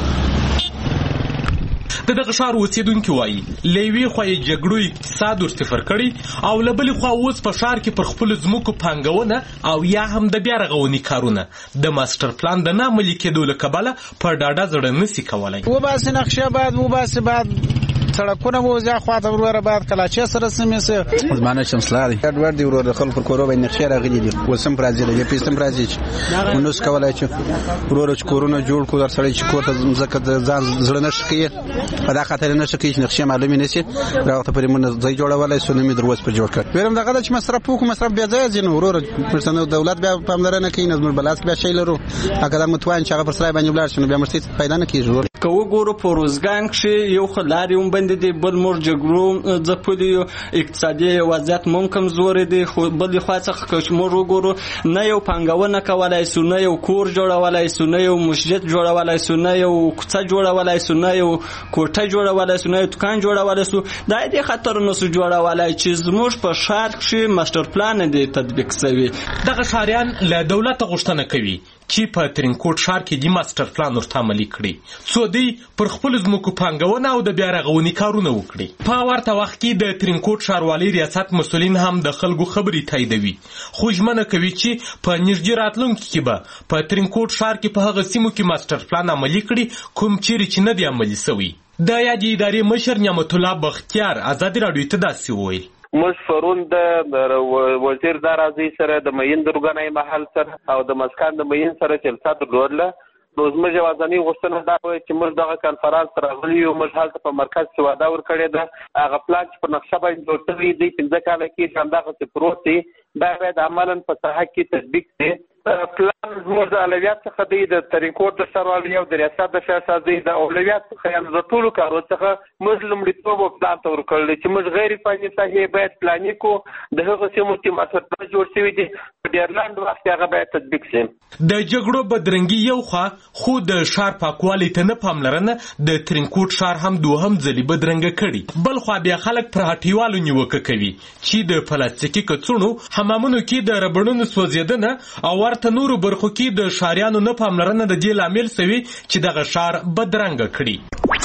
د دغه ښار اوسیدونکي وایي لوي خو یې جګړو اقتصاد ورصفر کړي او لبلې خو اوس په ښار کې پر خپل ځمکو پانګونه او یا هم د بیا رغونې کارونه د ماستر پلان د نه عملي کېدو له کبله په ډاډه زړه نسي کولی. وباسي نقشه باید وباسي باید سړکونه ووځي خواته وروره باید کلاچې سره سمې سي. زمانه شمسلار دی ګډ ور دی وروره خلکو کورو باندې نقشه راغلي دي وسم پرازي دی پیسم پرازي چې ونوس کولای چې وروره چې کورونه جوړ کړو سړی چې کوته ځکه د ځان زړه نشکي په دا خاطر نشکي چې نقشه معلومه نشي راوته پرې مونږ ځای جوړولای سو نمې دروس پر جوړ کړ. ویرم دغه چې مصرف وکړو مصرف بیا ځای ځینو وروره پرسنو دولت بیا پاملرنه کوي نظم بلاس بیا شي لرو هغه د متوان چې هغه پر سرای باندې بلار شنو بیا مرستې پیدا نه کیږي. کو ګورو پروزګان کې یو خلاري هم باندې دی بل مور جګړو ځپلي اقتصادي وضعیت مون کمزوري دی خو بل خواڅه کوچ مور وګورو نه یو پنګونه کولای سو نه یو کور جوړولای سو نه یو مسجد جوړولای سو نه یو کوڅه جوړولای سو نه یو کوټه جوړولای سو نه یو دکان جوړولای سو دا دې خطر نو سو جوړولای چې زموږ په ښار کې ماستر پلان دی تطبیق شوی. دغه ښاریان له دولت غوښتنه کوي چې په ترینکوټ ښار کې د ماستر پلان ورته عملي کړي څو دوی پر خپل ځمکو پانګونه او د بیا رغونې کارونه وکړي. په ورته وخت کې د ترینکوټ ښاروالي ریاست مسؤلین هم د خلکو خبرې تاییدوي، خو ژمنه کوي چې په نږدې راتلونکي کې به په ترینکوټ ښار کې په هغه سیمو کې ماستر پلان عملي کړي کوم چیرې چې نه دی عملي شوی. د یادې ادارې مشر نعمت الله بختیار ازادي راډیو ته داسې وویل: موږ پرون د وزیر د راځي سره د مین درګنای محل سره او د مسکن د مین سره جلسه درلوده نو زموږ یوازینۍ غوښتنه دا وه چې موږ دغه کنفرانس راغلي یو، موږ هلته په مرکز کې وعده ورکړې ده، هغه پلان چې په نقشه باندې جوړ شوی دی پنځه کاله کې همدغسې پروت دی، دا باید عملاً په ساحه کې تطبیق دی. پلان زموږ د اولویات څخه دی د ترینکوټ د ښاروالۍ او د ریاست د شاهسازۍ د اولویات څخه یعنې د ټولو کارونو څخه موږ لومړیتوب پلان ته ورکړی چې موږ غیر فني ساحې باید پلاني کړو، د هغو سیمو چې ماسټر جوړ شوي دي په ډېر لنډ وخت کې هغه باید تطبیق شي. د جګړو بدرنګي یو خوا، خو د ښار پاکوالي ته نه پاملرنه د ترینکوټ ښار هم دوهم ځلې بدرنګه کړي. بل خوا بیا خلک پر هټیوالو نیوکه کوي چې د پلاستیکي کڅوړو حمامونو کې د ربړونو سوځېدنه او ورته نورو برخو کې د ښاریانو نه پاملرنه د دې لامل سوي چې دغه ښار بدرنګه کړي.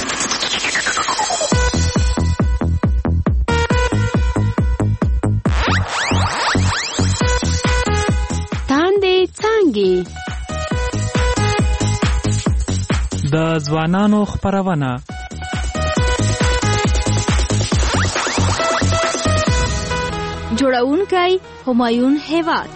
تاندې څانګې د ځوانانو خپرونه جوړونکی همایون هیواد.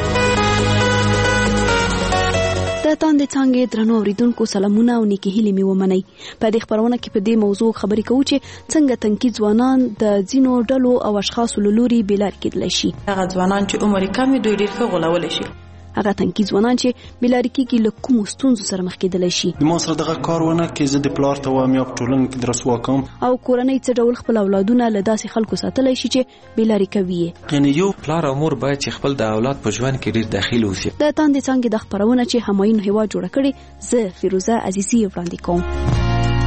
د تاندې څانګې درنو اوریدونکو سلامونه او نیکې هیلې مې ومنئ. په دې خپرونه کې په دې موضوع خبرې کوو چې څنګه تنکي ځوانان د ځینو ډلو او اشخاصو له لوري بېلارې کېدلی شي. هغه ځوانان چې عمر یې کم وي دوی ډېر ښه غولولی شي. هغه تنکي ځوانان چې بېلارې کېږي له کومو ستونزو سره مخ کېدلی شي. ما سره دغه کار ونه کړي، زه د پلار ته وایم یا په ټولنه کې د رسوا کوم. او کورنۍ څه ډول خپل اولادونه له داسې خلکو ساتلی شي چې بېلارې کوي یې. یعنې یو پلار او مور باید چې خپل د اولاد په ژوند کې ډېر دخیل اوسي. د تاندې څانګې د خپرونه چې همایون هیواد جوړه کړې، زه فیروزه عزیزي وړاندې کوم.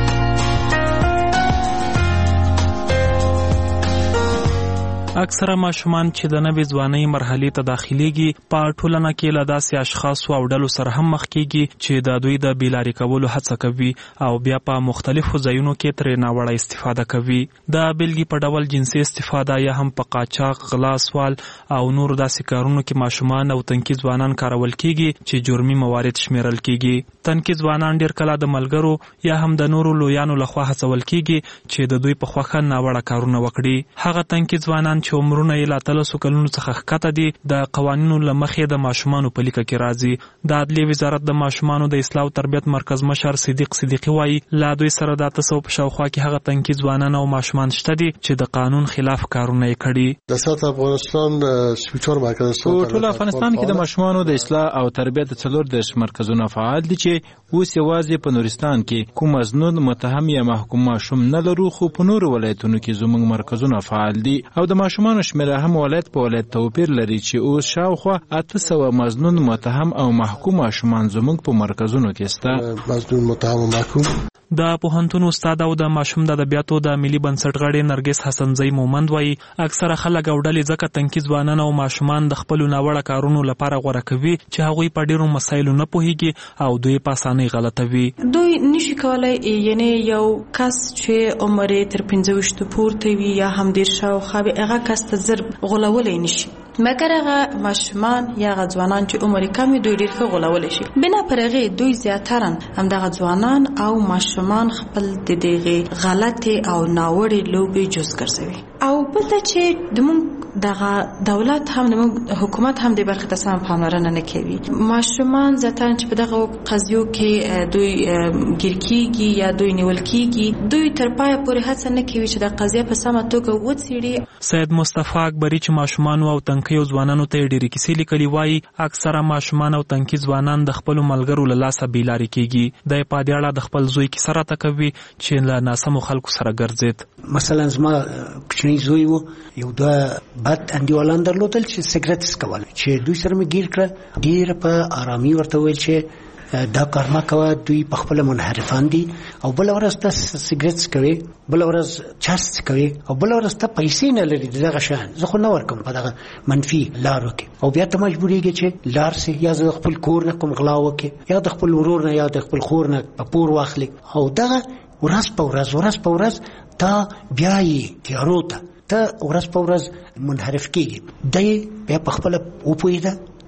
اکثره ماشومان چې د نوې ځوانۍ مرحلې ته داخليږي په ټولنه کې له داسې اشخاصو او ډلو سره هم مخ کېږي چې د دوی د بېلارې کولو هڅه کوي او بیا په مختلفو ځایونو کې ترې ناوړه استفاده کوي. د بېلګې په ډول جنسي استفاده یا هم په قاچاق، غلا، سوال او نورو داسې کارونو کې ماشومان او تنکي ځوانان کارول کېږي چې جرمي موارد شمیرل کېږي. تنکي ځوانان ډېر کله د ملګرو یا هم د نورو لویانو لخوا هڅول کېږي چې د دوی په خوښه ناوړه کارونه وکړي. هغه تنکي ځوانان چې عمرونه یې له اتلسو کلونو څخه ښکته دي د قوانینو له مخې د ماشومانو په لیکه کې راځي. د عدلیې وزارت د ماشومانو د اصلاح او تربیت مرکز مشر صدیق صدیقي وایي لا دوی سره د اته سوه په شاوخوا کې هغه تنکي ځوانان او ماشومان شته دي چې د قانون خلاف کارونه یې کړي. د سطح افغانستان سپیچور مرکز په ټول افغانستان کې د ماشومانو د اصلاح او تربیت څلور دېرش مرکزونه فعال دي چې اوس یوازې په نورستان کې کوم مظنون متهم یا محکوم ماشوم نه لرو، خو په نورو ولایتونو کې زموږ مرکزونه فعال دي او د ماشومانو شمیره هم ولایت په ولایت توپیر لري چې اوس شاوخوا اته سوه مظنون متهم او محکوم ماشومان زموږ په مرکزونو کې شته. مظنون متهم او محکوم د پوهنتون استاد او د ماشوم د ادبیاتو د ملي بنسټ غړي نرګس حسنزی مومند وایي اکثره خلک او ډلې ځکه تنکي ځوانان او ماشومان د خپلو ناوړه کارونو لپاره غوره کوي چې هغوی په ډېرو مسایلو نه پوهیږي او دوی په اسانۍ غلطوي. دوی نشي کولای یعنې یو کس چې عمر یې تر پنځه ویشتو پورته وي یا هم ډېر شاوخوا وي هغه کس ته زر غولولی نشي، مګر هغه ماشومان یا هغه ځوانان چې عمر یې کم وي دوی ډېر ښه غولولی شي. بنا پر هغې دوی زیاترا همدغه ځوانان او ماشومان خپل د دغې غلطې او ناوړې لوبې جز ګرځوي. او بل ته چې زموږ دغه دولت هم زموږ حکومت هم دې برخې ته سمه پاملرنه نه کوي. ماشومان زیاترا چې په دغه قضیو کې دوی ګیر کېږي یا دوی نیول کېږي دوی تر پایه پورې هڅه نه کوي چې د قضیه په سمه توګه وڅېړي. سید مصطفی اکبري چې ماشومانو او تنکیو ځوانانو ته یې ډېرې کیسې لیکلي وایي اکثره ماشومان او تنکي ځوانان د خپلو ملګرو له لاسه بېلارې کېږي. دی په دې اړه د خپل زوی کیسه راته کوي چې له ناسمو خلکو سره ګرځېد. مثلا زما کوچنی زوی و یو دوه بد انډیوالان درلودل چې سګرټ څکول چې دوی سره مې ګیر کړه. ډېره په ارامي ورته ویل چې دا کار مه کوه، دوی په خپله منحرفان دي او بله ورځ ته سګرټ څکوي، بله ورځ چرس څکوي او بله ورځ ته پیسې نه لري د دغه شیان. زه خو نه ورکوم په دغه منفي لارو کې او بیا ته مجبورېږي چې لاړ سي یا زه د خپل کور نه کوم غلا وکړي یا د خپل ورور نه یا د خپل خور نه په پور واخلي او دغه ورځ په ورځ ورځ په ورځ ته بیا یې تیارو ته ته ورځ په ورځ منحرف کېږي. دی بیا په خپله وپوهېده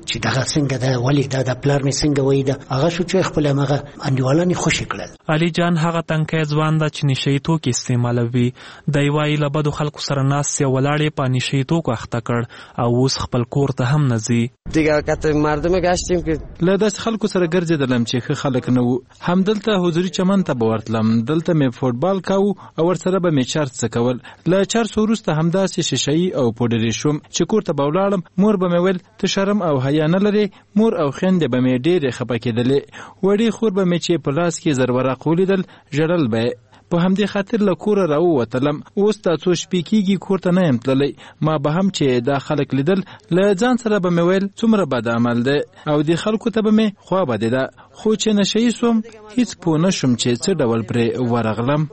چې دغه څنګه ده ولې دا د پلار مې څنګه وایي ده هغه شو چې خپل هغه انډیوالان خوشي کړل. علي جان هغه تنکي ځوان د چې نشي توکي استعمالوي د وای له بدو خلکو سره ناس یې ولاړې په نشي توکو اخته کړ او اوس خپل کور ته هم نزي. دیگه کته مردم گشتیم که له داس خلکو سره ګرځیدلم چې ښه خلک نه وو. هم دلته حضوري چمن ته ورتلم، دلته مې فوټبال کاوه او ورسره به مې چارت څکول. له چارت وروسته همداسې شیشې او پودرې شوم چې کور ته به ولاړم. مور به مې ویل ته شرم او حیا نه لرې. مور او خویندې به مې ډېرې خفه کېدلې. وړې خور به مې چې په لاس کې زرورق ولیدل ژړل به. په همدې خاطر له کوره راووتلم. اوس دا څو شپې کېږي کور ته نه یم تللی. ما به هم چې دا خلک لیدل له ځان سره به مې ویل څومره بد عمل دی او دې خلکو ته به مې خوا بدې ده. خو چې نشهیي سوم هیڅ پوه نه شوم چې څه ډول پرې ورغلم.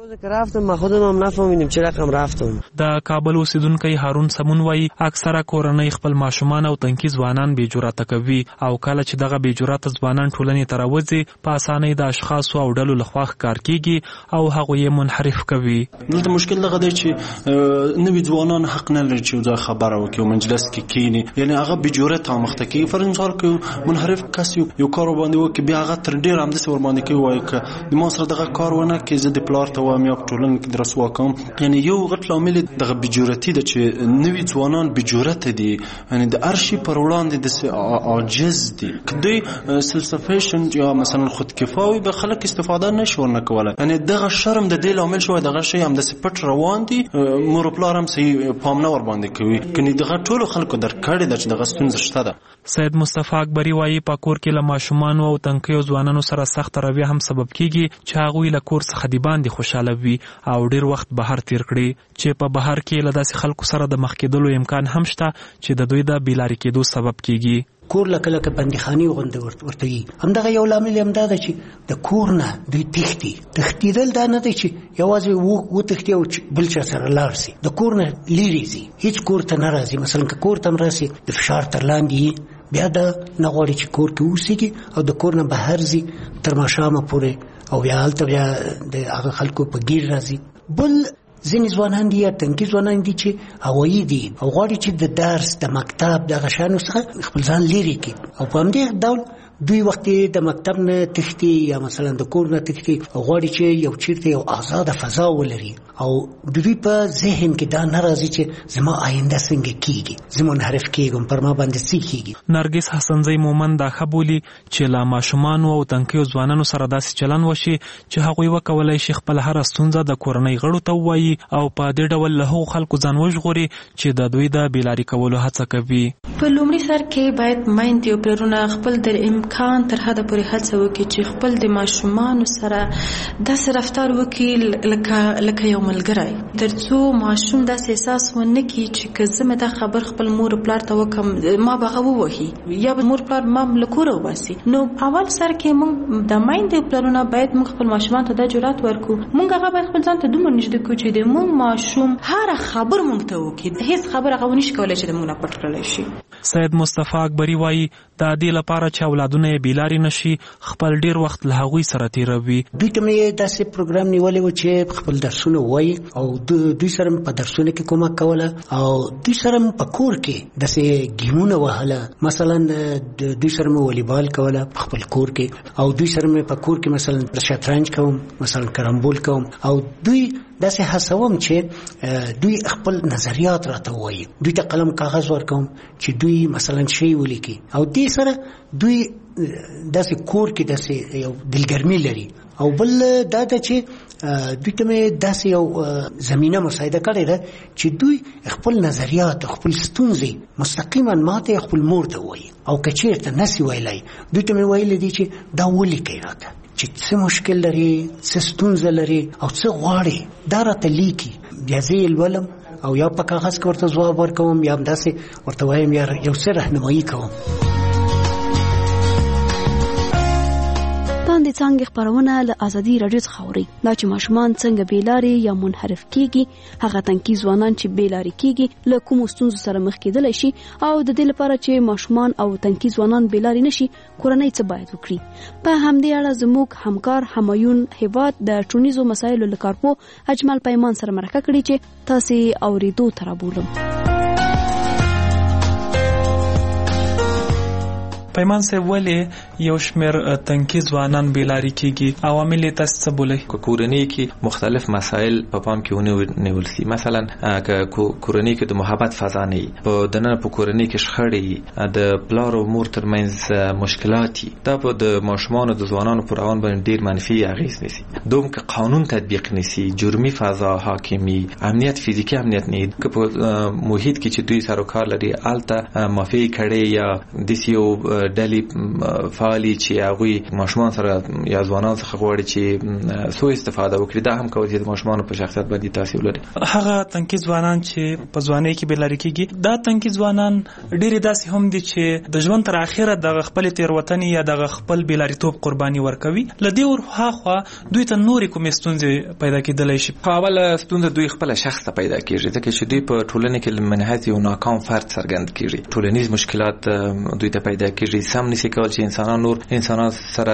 د کابل اوسیدونکی هارون سمون وایي اکثره کورنۍ خپل ماشومان او تنکي ځوانان بې جرأته کوي او کله چې دغه بې جرأته ځوانان ټولنې ته راوځي په اسانۍ د اشخاصو او ډلو لخوا ښکار کیږي او هغوی یې منحرف کوي. دلته مشکل دغه دی چې نوي ځوانان حق نه لري چې دا خبره وکړي او مجلس کې کینی، یعنی هغه بې جرأته مخته کوي. فرض مثال کې منحرف کس یو کار باندې وکړي بیا هغه تر ډیر هم داسې ور باندې کوي وایي که د ما سره دغه کار ونه کړي زه د پلار ته وایم یا په ټولنه کې د رسوا کوم. یعنی یو غټ لامل دغه بې جرأتي ده چې نوي ځوانان بې جرأته دي، یعنی د هر شي پر وړاندې داسې عاجز دي. که دوی سلف سفیشنټ یا مثلا خودکفا وي به خلک استفاده نشي ورنه کولی. یعنی دغه شرم د دې لامل شوی دغه شی هم داسې پټ روان دي. مور و پلار هم صحیح پام نه ور باندې کوي. کني دغه ټولو خلکو درک کړې ده چې دغه ستونزه شته ده. سید مصطفی اکبری وایي په کور کې له ماشومانو او تنکیو ځوانانو سره سخت رویه هم سبب کیږي چې هغوی له کور څخه دی باندې خوشاله وي او ډیر وخت بهر تیر کړي چې په بهر کې له داسې خلکو سره د مخ کېدلو امکان هم شته چې د دوی د بیلارې کېدو سبب کیږي. کور لکه لکه بندیخانې غوندې ورته وي. همدغه یو لامل هم دا ده چې د کور نه دوی تښتي. تښتېدل دا نه دی چې یوازې وتښتي او بل چا سره لاړ شي. د کور نه لیرې ځي، هېڅ کور ته نه راځي. مثلا که کور ته هم راسي د فشار تر لاندې بیا دا نه غواړي چې کور کې اوسېږي او د کور نه بهر ځي تر ماښامه پورې او بیا هلته بیا د هغه خلکو په ګیر راځي. بل ځینې ځوانان دي یا تنکي ځوانان دي چې هوایي دي او غواړي چې د درس د مکتب دغه شیانو څخه خپل ځان لرې کړي او په همدې ډول دوی وخت د مکتب نه تښتي یا مثلا د کور نه تښتي او غواړي چې یو چیرته یو آزاده فضا ولري او دوی په ذهن کې دا نه راځي چې زما آینده څنګه کیږي، زه منحرف کیږم، پر ما باندې څه کیږي. نرګس حسنزی مومن دا خبولي چې لا ماشومان او تنکیو ځوانانو سره داسې چلن وشي چې هغوی وکولای شي خپل هر ستونزه د کورنۍ غړو ته وایي او په دې ډول له هغو خلکو ځان وژغوري چې د دوی د بیلارې کولو هڅه کوي. په لومړي سر کې باید میندې او پلرونه خپل د امکان تر حده پورې هڅه وکړي چې خپل د ماشومانو سره داسې رفتار وکړي لکه لکه یو ملګری، ترڅو ماشوم داسې احساس ونه کړي چې که زه مې دا خبر خپل مور پلار ته وکړم ما به هغه ووهي یا به مور پلار ما له کوره وباسي. نو اول سر کې موږ د میندې او پلرونه باید موږ خپل ماشومان ته دا جرأت ورکړو. موږ هغه باید خپل ځان ته دومره نږدې کړو چې د موږ ماشوم هر خبر موږ ته وکړي، هیڅ خبر هغه ونشي کولی چې د موږ نه پټ کړلی شي. سید مصطفی اکبری وایي د دې لپاره چې اولادونه یې بیلارې نشي خپل ډیر وخت له هغوی سره تیروي. دوی ته مې داسې پروګرام نیولی و چې خپل درسونه وایي او دوی سره په درسونه کې کومک کوله او دوی سره په کور کې داسې ګیمونه وهله. مثلا دوی سره مې والیبال کوله په خپل کور کې او دوی سره مې په کور کې مثلا شطرنج کوم، مثلا کرامبول کوم او دوی داسې هڅوم چې دوی خپل نظریات راته وایي. دوی ته قلم کاغذ ورکوم چې دوی مثلا شی ولیکي او دې سره دوی داسې کور کې داسې یو دلګرمي لري. او بل دا ده چې دوی ته مې داسې یو زمینه مساعده کړې ده چې دوی خپل نظریات خپل ستونزې مستقیما ماته خپل مور ته وایي او که چېرته نسي ویلی دوی ته مې ویلي دي چې دا ولیکئ راته چې څه مشکل لري، څه ستونزه لري او څه غواړي دا راته لیکي. بیا زه یې لولم او یا په کاغذ کې ورته ځواب ورکوم یا همداسې ورته وایم یا یو څه رهنمایي کوم. د څنګه خبرونه له ازادي رادیو څخه اوري دا چې ماشومان څنګه بیلارې یا منحرف کیږي، هغه تنکي ځوانان چې بیلارې کیږي له کوم ستونزو سره مخ کېدلی شي او د دې لپاره چې ماشومان او تنکي ځوانان بیلارې نشي کورنۍ څه باید وکړي. په همدې اړه زموږ همکار همایون هیواد د ټولنیزو مسایلو له کارپو اجمل پیمان سره مرکه کړې چې تاسو اوریدو ته رابولم. پیمان صاحب ولې یو شمېر تنکي ځوانان بېلارې کېږي؟ عوامل یې تاسو څه بولئ؟ که کورنۍ کې مختلف مسایل په پام کې ونیول سي، مثلا که کورنۍ کې د محبت فضا نه وي، په دننه په کورنۍ کې شخړې، د پلار او مور ترمنځ مشکلات وي، دا په د ماشومانو د ځوانانو په روان باندې ډېر منفي اغېز نیسي. دوم که قانون تطبیق نیسي، جرمي فضا حاکمي، امنیت فزیکي امنیت نه وي، که په محیط کې چې دوی سره کار لري الته مافیایي کړۍ یا داسې یو ډلې فعالي چې هغوی ماشومان سره یا ځوانان څخه غواړي چې سوء استفاده وکړي، دا هم کولی چې د ماشومانو په شخصیت باندې تاثیر لري. هغه تنکي ځوانان چې په ځوانۍ کې بېلارې کېږي، دا تنکي ځوانان ډېرې داسې هم دي چې د ژوند تر اخره دغه خپلې تېروتنې یا دغه خپل بېلاریتوب قرباني ورکوي. له دې ورهاخوا دوی ته نورې کومې ستونزې پیدا کېدلی شي؟ په اوله ستونزه دوی خپله شخص ته پیدا کېږي، ځکه چې دوی په ټولنه کې منحط یو ناکام فرد څرګند کېږي. ټولنیز مشکلات دوی ته پیدا کېږي، سم نشي کولی چې انسانان نور انسانان سره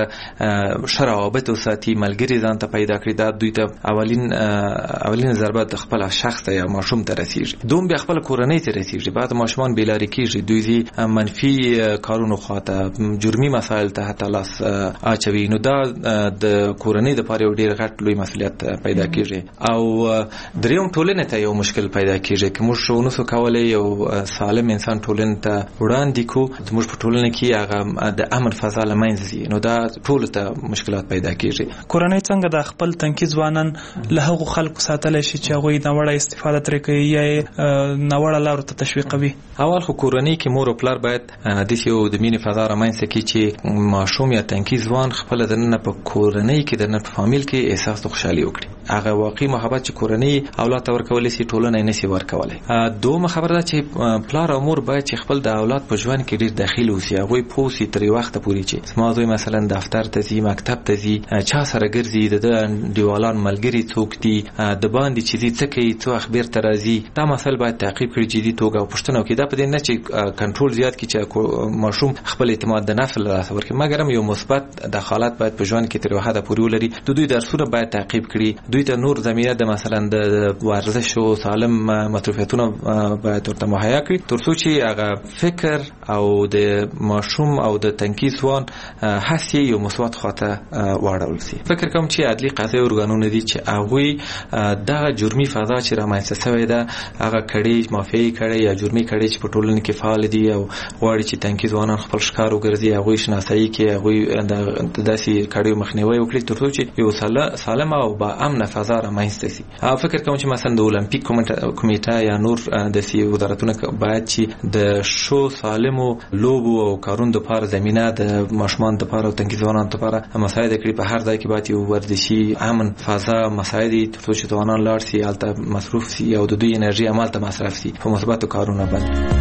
ښه روابط وساتي، ملګري ځان ته پیدا کړي. دا دوی ته اولین اولین ضربه د خپل شخص ته یا ماشوم ته رسیږي. دوم بیا خپل کورنۍ ته رسیږي. بعد ماشومان بېلارې کېږي، دوی منفي کارونو خواته، جرمي مسایل ته حتی لاس اچوي. نو دا د کورنۍ دپاره یو ډېر غټ لوی مسؤلیت پیدا کېږي. او درېیم ټولنې ته یو مشکل پیدا کېږي که موږ ونسو کولی یو سالم انسان ټولنې ته وړاندې کړو، زموږ په ټولنه کې هغه د امن فضا له منځه ځي، نو دا ټولو ته مشکلات پیدا کېږي. کورنۍ څنګه د خپل تنکي ځوانان له هغو خلکو ساتلی شي چې هغوی ناوړه استفاده ترې کوي یا یې ناوړه لارو ته تشویقوي؟ اول خو کورنۍ کې مور او پلار باید داسې یو د مینې فضا رامنځته کړي چې ماشوم یا تنکي ځوان خپله دننه په کورنۍ کې دننه په فامیل کې احساس د خوشحالي وکړي. هغه واقعي محبت چې کورنۍ اولاد ته ورکولی شي ټولنه یې نشي ورکولی. دومره خبره ده چې پلار او مور باید چې خپل د اولاد په ژوند کې ډېر دخیل اوسي، هغوی پوه سي تر یو وخته پورې چې زما زوی مثلا دفتر ته ځي، مکتب ته ځي، چا سره ګرځي، د ده انډیوالان ملګري څوک دي، د باندې چې ځي څه کوي، څه وخت بیرته راځي. دا مسایل باید تعقیب کړي جدي توګه او پوښتنه وکړي. دا په دې نه چې کنټرول زیات کړي چې ماشوم خپل اعتماد د نفس له لاسه ورکړي، مګر هم یو مثبت دخالت باید په ژوند کې تر یو حده پورې ولري. د دوی درسونه باید تعقیب کړي، دوی ته نور زمینه د مثلا د ورزش او سالم مصروفیتونه باید ورته مهیا کړي، تر څو چې هغه فکر او د ماشوم او د تنکي ځوان هڅې یو مثبت خواته واړول شي. فکر کوم چې عدلي قضایي ارګانونه دي چې هغوی دغه جرمي فضا چې رامنځته شوې ده، هغه کړۍ مافیایي کړۍ یا جرمي کړۍ چې په ټولنه کې فعال دي او غواړي چې تنکي ځوانان خپل ښکار وګرځي، هغوی شناسایي کړي، هغوی د داسې کړیو مخنیوی وکړي تر څو چې یو سالمه او با امنه فضا رامنځته شي. فکر کوم چې مثلا د اولمپیک کمیټه یا نور داسې وزارتونه باید چې د ښو سالمو لوبو او کارونو دپاره زمینه د ماشومان دپاره او تنکي ځوانانو دپاره مساعد کړي. په هر ځای کې باید یو ورزشي امن فضا مساعد وي تر څو چې ځوانان لاړ شي، هلته مصروف شي او د دوی انرژي همالته مصرف شي په مثبتو کارونو باندې.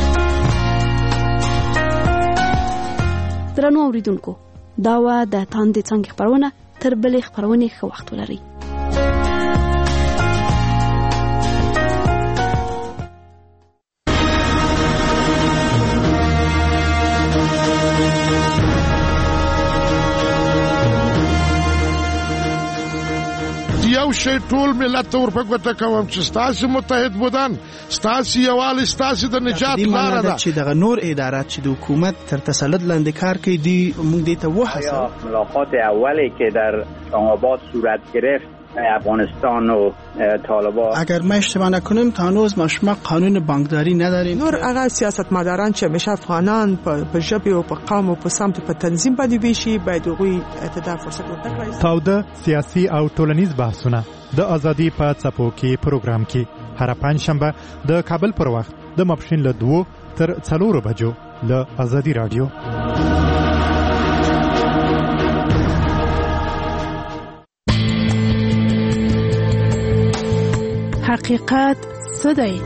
درنو اوریدونکو، دا وه د تاندې څانګې خپرونه. تر بلې خپرونې ښه وخت ولرئ. یو شی ټول ملت ته ورپګوته کوم چې ستاسو متحد بودن، ستاسو یووالی، ستاسو د نجات لاره ده. چې دغه نور ادارات چې د حکومت تر تسلط لاندې کار کوي، دی موږ دې ته وهڅوو. ملاقات اولی که در آباد صورت گرفت افغانستان و طالبان، اگر ما اشتباه نکنیم تا هنوز ما شما قانون بانکداری نداریم. نور هغه سیاستمداران چې همیشه افغانان په ژبه او په قوم او په سمت په تنظیم باندې ویشي، باید هغوی ته فرصت ورکړي. تاوده سیاسي او ټولنیز بحثونه د ازادي په څپو کې پروګرام کې هر پنځشنبه د کابل پر وخت د ماپښین له دوه تر څلورو بجو له ازادي رادیو. حقیقت څه دی؟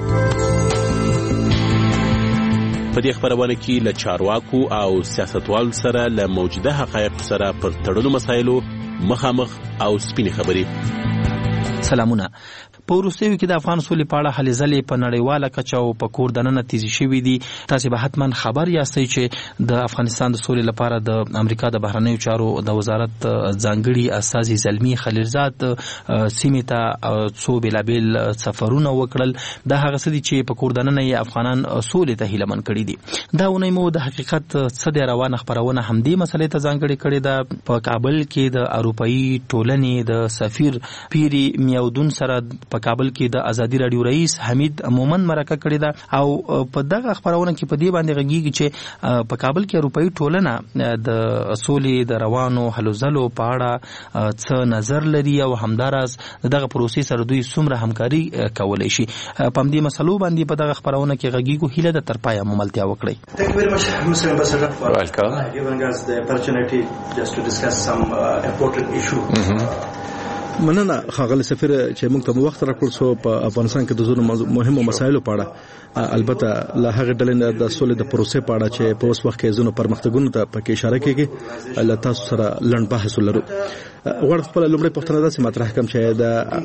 په دې خبرونه کې له چارواکو او سیاستوالو سره له موجوده حقایقو سره پر تړلو مسایلو مخامخ او سپینې خبرې. سلامونه. په وروستیو کې د افغان سولې په اړه هلې ځلې په نړیواله کچه او په کور دننه تیزی شوي دي. تاسو به حتما خبر یاستئ چې د افغانستان د سولې لپاره د امریکا د بهرنیو چارو د وزارت ځانګړي استازي زلمی خلیلزاد سیمې ته څو بېلابېل سفرونه وکړل. دا هغه څه دي چې په کور دننه یې افغانان سولې ته هیله من کړي دي. دا اونۍ مو د حقیقت څه دی روانه خپرونه همدې مسلې ته ځانګړې کړې ده. په کابل کې د اروپایي ټولنې د سفیر پیری میاودون سره په کابل کې د ازادي رادیو رئیس حمید مومن مرکه کړې ده او په دغه خبرونه کې په دې باندې غږیږي چې په کابل کې اروپایي ټولنه د سولې د روانو هلو ځلو په اړه څه نظر لري او همداراز دغه پروسې سره دوی څومره همکاري کولی شي. په همدې مسلو باندې په دغه خبرونه کې غږیږو. هیله ده تر پایه مملتیا وکړئ. Thank you very much, Mister Ambassador, for Welcome. Uh, giving us the opportunity just to discuss some uh, important issue. Mm-hmm. مننه ښاغلی سفیر چې موږ ته وخت راکړ سو په افغانستان کې د زونو مهمو مسایلو په اړه البته له هغه ډلې د سولې د پروسې په اړه چې په اوس وخت کې زونو پرمختګونو ته پکې اشاره کیږي له تاسو سره لنډ بحث ولرو. غواړم خپل لومړی پوښتنه داسې مطرح کړم چې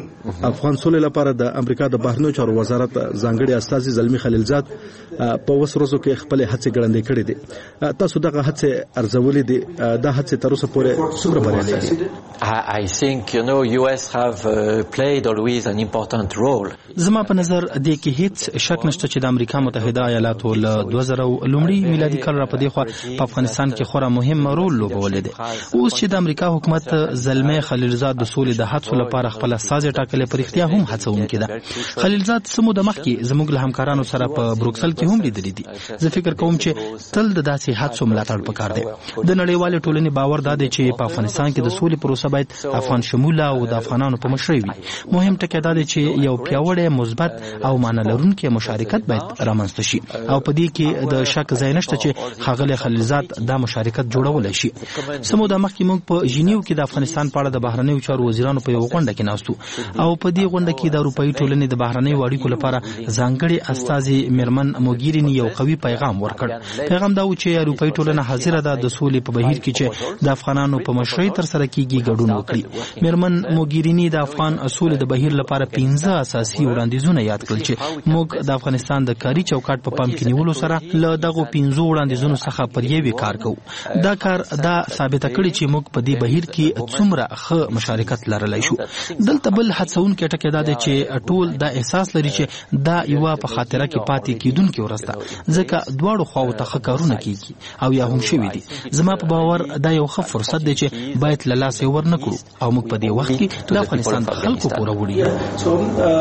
د افغان سولې لپاره د امریکا د بهرنیو چارو وزارت ځانګړي استازي زلمی خلیلزاد په اوس ورځو کې خپل هڅې ګړندې کړې دي. تاسو دغه هڅې ارزولې دي. دا هڅې تر اوسه پورې څومره بریالۍ دي؟ I think, you know, U S have uh, played always an important role. زما په نظر دې کې هیڅ شک نشته چې د امریکا متحده ایالاتو له دوه زره لومړي میلادي کال را پدې خو په افغانستان کې خورا مهم رول لوبولی دی. اوس چې د امریکا حکومت زلمی خلیلزاد د سولې د هڅو لپاره خپل استازي ټاکلې په رښتیا هم هڅونکې ده. خلیلزاد سمو د مخکې زموږ له همکارانو سره په بروکسل کې هم لیدلې دي. زه فکر کوم چې تل د داسې هڅو ملاتړ پکار دی. د نړیوالې ټولنې باور دا دی چې په افغانستان کې د سولې پروسه باید افغان شموله او د افغانانو په مشرۍ وي. مهم ټکی دا دی چې یو پیاوړی مثبت او معنی لرونکی مشارکت باید رامنځته شي او په دې کې د شک ځای نشته چې ښاغلی خلیلزاد دا مشارکت جوړولی شي. سمو د مخکې موږ په ژینیو کې د افغانستان په اړه د بهرنیو چارو وزیرانو په یوه غونډه کې ناست وو او په دې غونډه کې د اروپایي ټولنې د بهرنیو اړیکو لپاره ځانګړي استازي میرمن موګیریني یو قوي پیغام ورکړ. پیغام دا و چې اروپایي ټولنه حاضره ده د سولې په بهیر کې چې د افغانانو په مشرۍ ترسره کیږي ګډون وکړي. میرمن موګیریني د افغان سولې د بهیر لپاره پنځه اساسي وړاندیزونه یاد کړل چې موږ د افغانستان د کاري چوکاټ په پام کې نیولو سره له دغو پنځو وړاندیزونو څخه پر یوې کار کوو. دا کار دا ثابته کړي چې موږ په دې بهیر کې څومره ښه مشارکت لرلی شو. دلته بل هڅونکی ټکی دا دی چې ټول دا احساس لري چې دا یوه په خاطره کې پاتې کیدونکې ورځ ده ځکه دواړو خواو ته ښه کارونه کیږي او یا هم شوي دي. زما په باور دا یو ښه فرصت دی چې باید له لاسه یې ورنکړو او موږ په دې وخت کې د افغانستان د خلکو پوره وړي. So,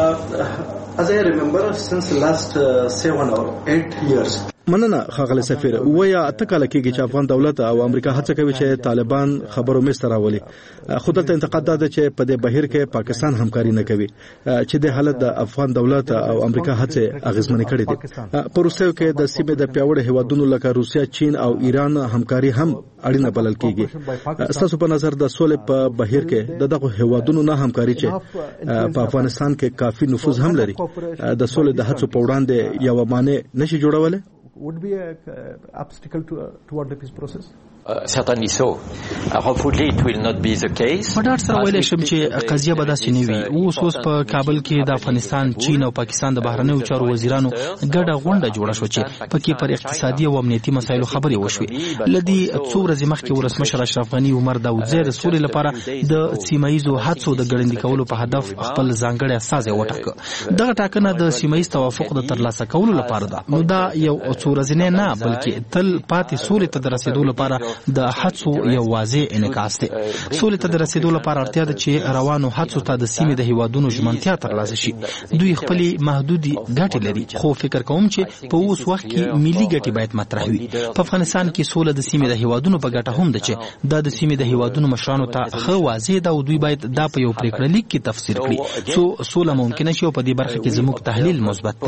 uh, as I remember, since the last uh, seven or eight years, مننه ښاغلی سفیر. ویا اته کاله کېږي چې افغان دولت او امریکا هڅه کوي چې طالبان خبرو میز ته راولي. خو دلته انتقاد دا ده چې په دې بهیر کې پاکستان همکاري نه کوي چې د حالت د افغان دولت او امریکا هڅې اغیزمنې کړې دي. په روسیو کې د سیمې د پیاوړو هیوادونو لکه روسیا، چین او ایران همکاري هم اړینه بلل کېږي. ستاسو په نظر د سولې په بهیر کې د دغه هیوادونو نه همکاري چې په افغانستان کې کافي نفوذ هم لري د سولې د هڅو په وړاندې یوه مانع نشي جوړولی؟ would be an uh, obstacle to, uh, toward the peace process? Uh, certainly so. Uh, hopefully it will not be the case. په ډاډ سره ویلی شم چې قضیه به داسې نه وي. اوس اوس په کابل کې د افغانستان، چین او پاکستان د بهرنیو چارو وزیرانو ګډه غونډه جوړه شوه چې پکې پر اقتصادي او امنیتي مسایلو خبرې وشوې. له دې څو ورځې مخکې ولسمشر اشرف غني عمر داودزی د سولې لپاره د سیمه ییزو هڅو د ګړندي کولو په هدف خپل ځانګړی استازی وټاکه. دغه ټاکنه د سیمه ییز توافق د ترلاسه کولو لپاره ده. نو دا یو څو ورځې نه بلکې تل پاتې سولې ته د رسېدو لپاره د هڅو یو واضح انعکاس دی. سولې ته د رسېدو لپاره اړتیا ده چې روانو هڅو ته د سیمې د هیوادونو ژمنتیا ترلاسه شي. دوی خپلې محدودې ګټې لري خو فکر کوم چې په اوس وخت کې ملي ګټې باید مطرح وي. په افغانستان کې سوله د سیمې د هیوادونو په ګټه هم ده چې دا د سیمې د هیوادونو مشرانو ته ښه واضح ده او دوی باید دا په یو پریکړه لیک کې تفسیر کړي څو سوله ممکنه شي او په دې برخه کې زموږ تحلیل مثبت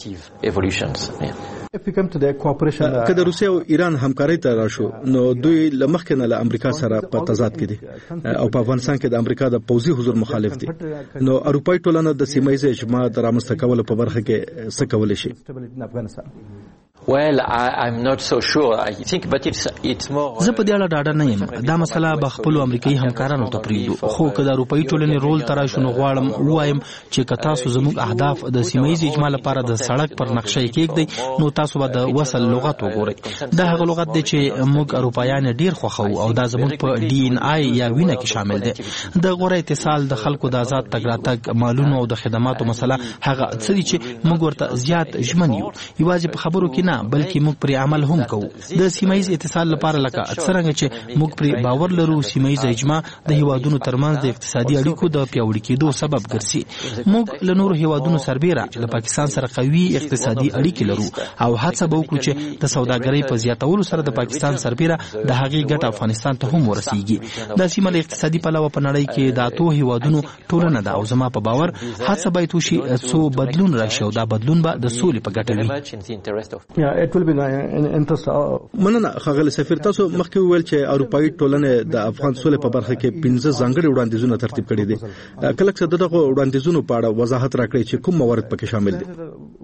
دی. که د روسیې او ایران همکارۍ ته راشو نو دوی له مخکې نه له امریکا سره په تضاد کې دي او په افغانستان کې د امریکا د پوځي حضور مخالف دي. نو اروپایي ټولنه د سیمه ییز اجماع د رامنځته کولو په برخه کې څه کولی شي؟ Well, I, I'm not so sure. I think, but it's it's more. زه په دې اړه ډاډه نه یم. دا مسله به خپل امریکایي همکارانو ته پریږدو. خو که د اروپאי ټولنې رول ترا شنو غواړم وایم چې که تاسو زموږ اهداف د سیمایي اجماع لپاره د سړک پر نقشه کېږدئ نو تاسو به د وصل لغت وګورئ. دا هغه لغت دی چې موږ اروپایان ډیر خوښو او دا زموږ په ډي ان آی یا وینه کې شامل دی. د غوړه اتصال، د خلکو د آزاد تګ راتګ، مالونو او د خدماتو مسله هغه څه دي چې موږ ورته زیات ژمن یو. یوازې په خبرو کې نه بلکې موږ پر عمل هم کوو. د سیمایي اتصال لپاره لکه څنګه چې موږ پر باور لرو سیمایي اجماع د هیوادونو ترمنځ د اقتصادي اړیکو د پیاوړي کېدو سبب ګرځي. موږ له نورو هیوادونو سربېره د پاکستان سره قوي اقتصادي اړیکې لرو او هڅه به وکړو چې د سوداګرۍ په زیاتولو سره د پاکستان سربېره د هغې ګټه افغانستان ته هم ورسیږي. دا سیمه له اقتصادي پلوه په نړۍ کې د اتو هیوادونو ټولنه ده او زما په باور هڅه باید وشي څو بدلون راشي او دا بدلون به د سولې په ګټه وي. مننه ښاغلی سفیر. تاسو مخکې وویل چې اروپایي ټولنې د افغان سولې په برخه کې پنځه ځانګړي وړاندیزونه ترتیب کړي دي. کله چې دغه وړاندیزونو په اړه وضاحت راکړئ چې کوم موارد پکې شامل دي.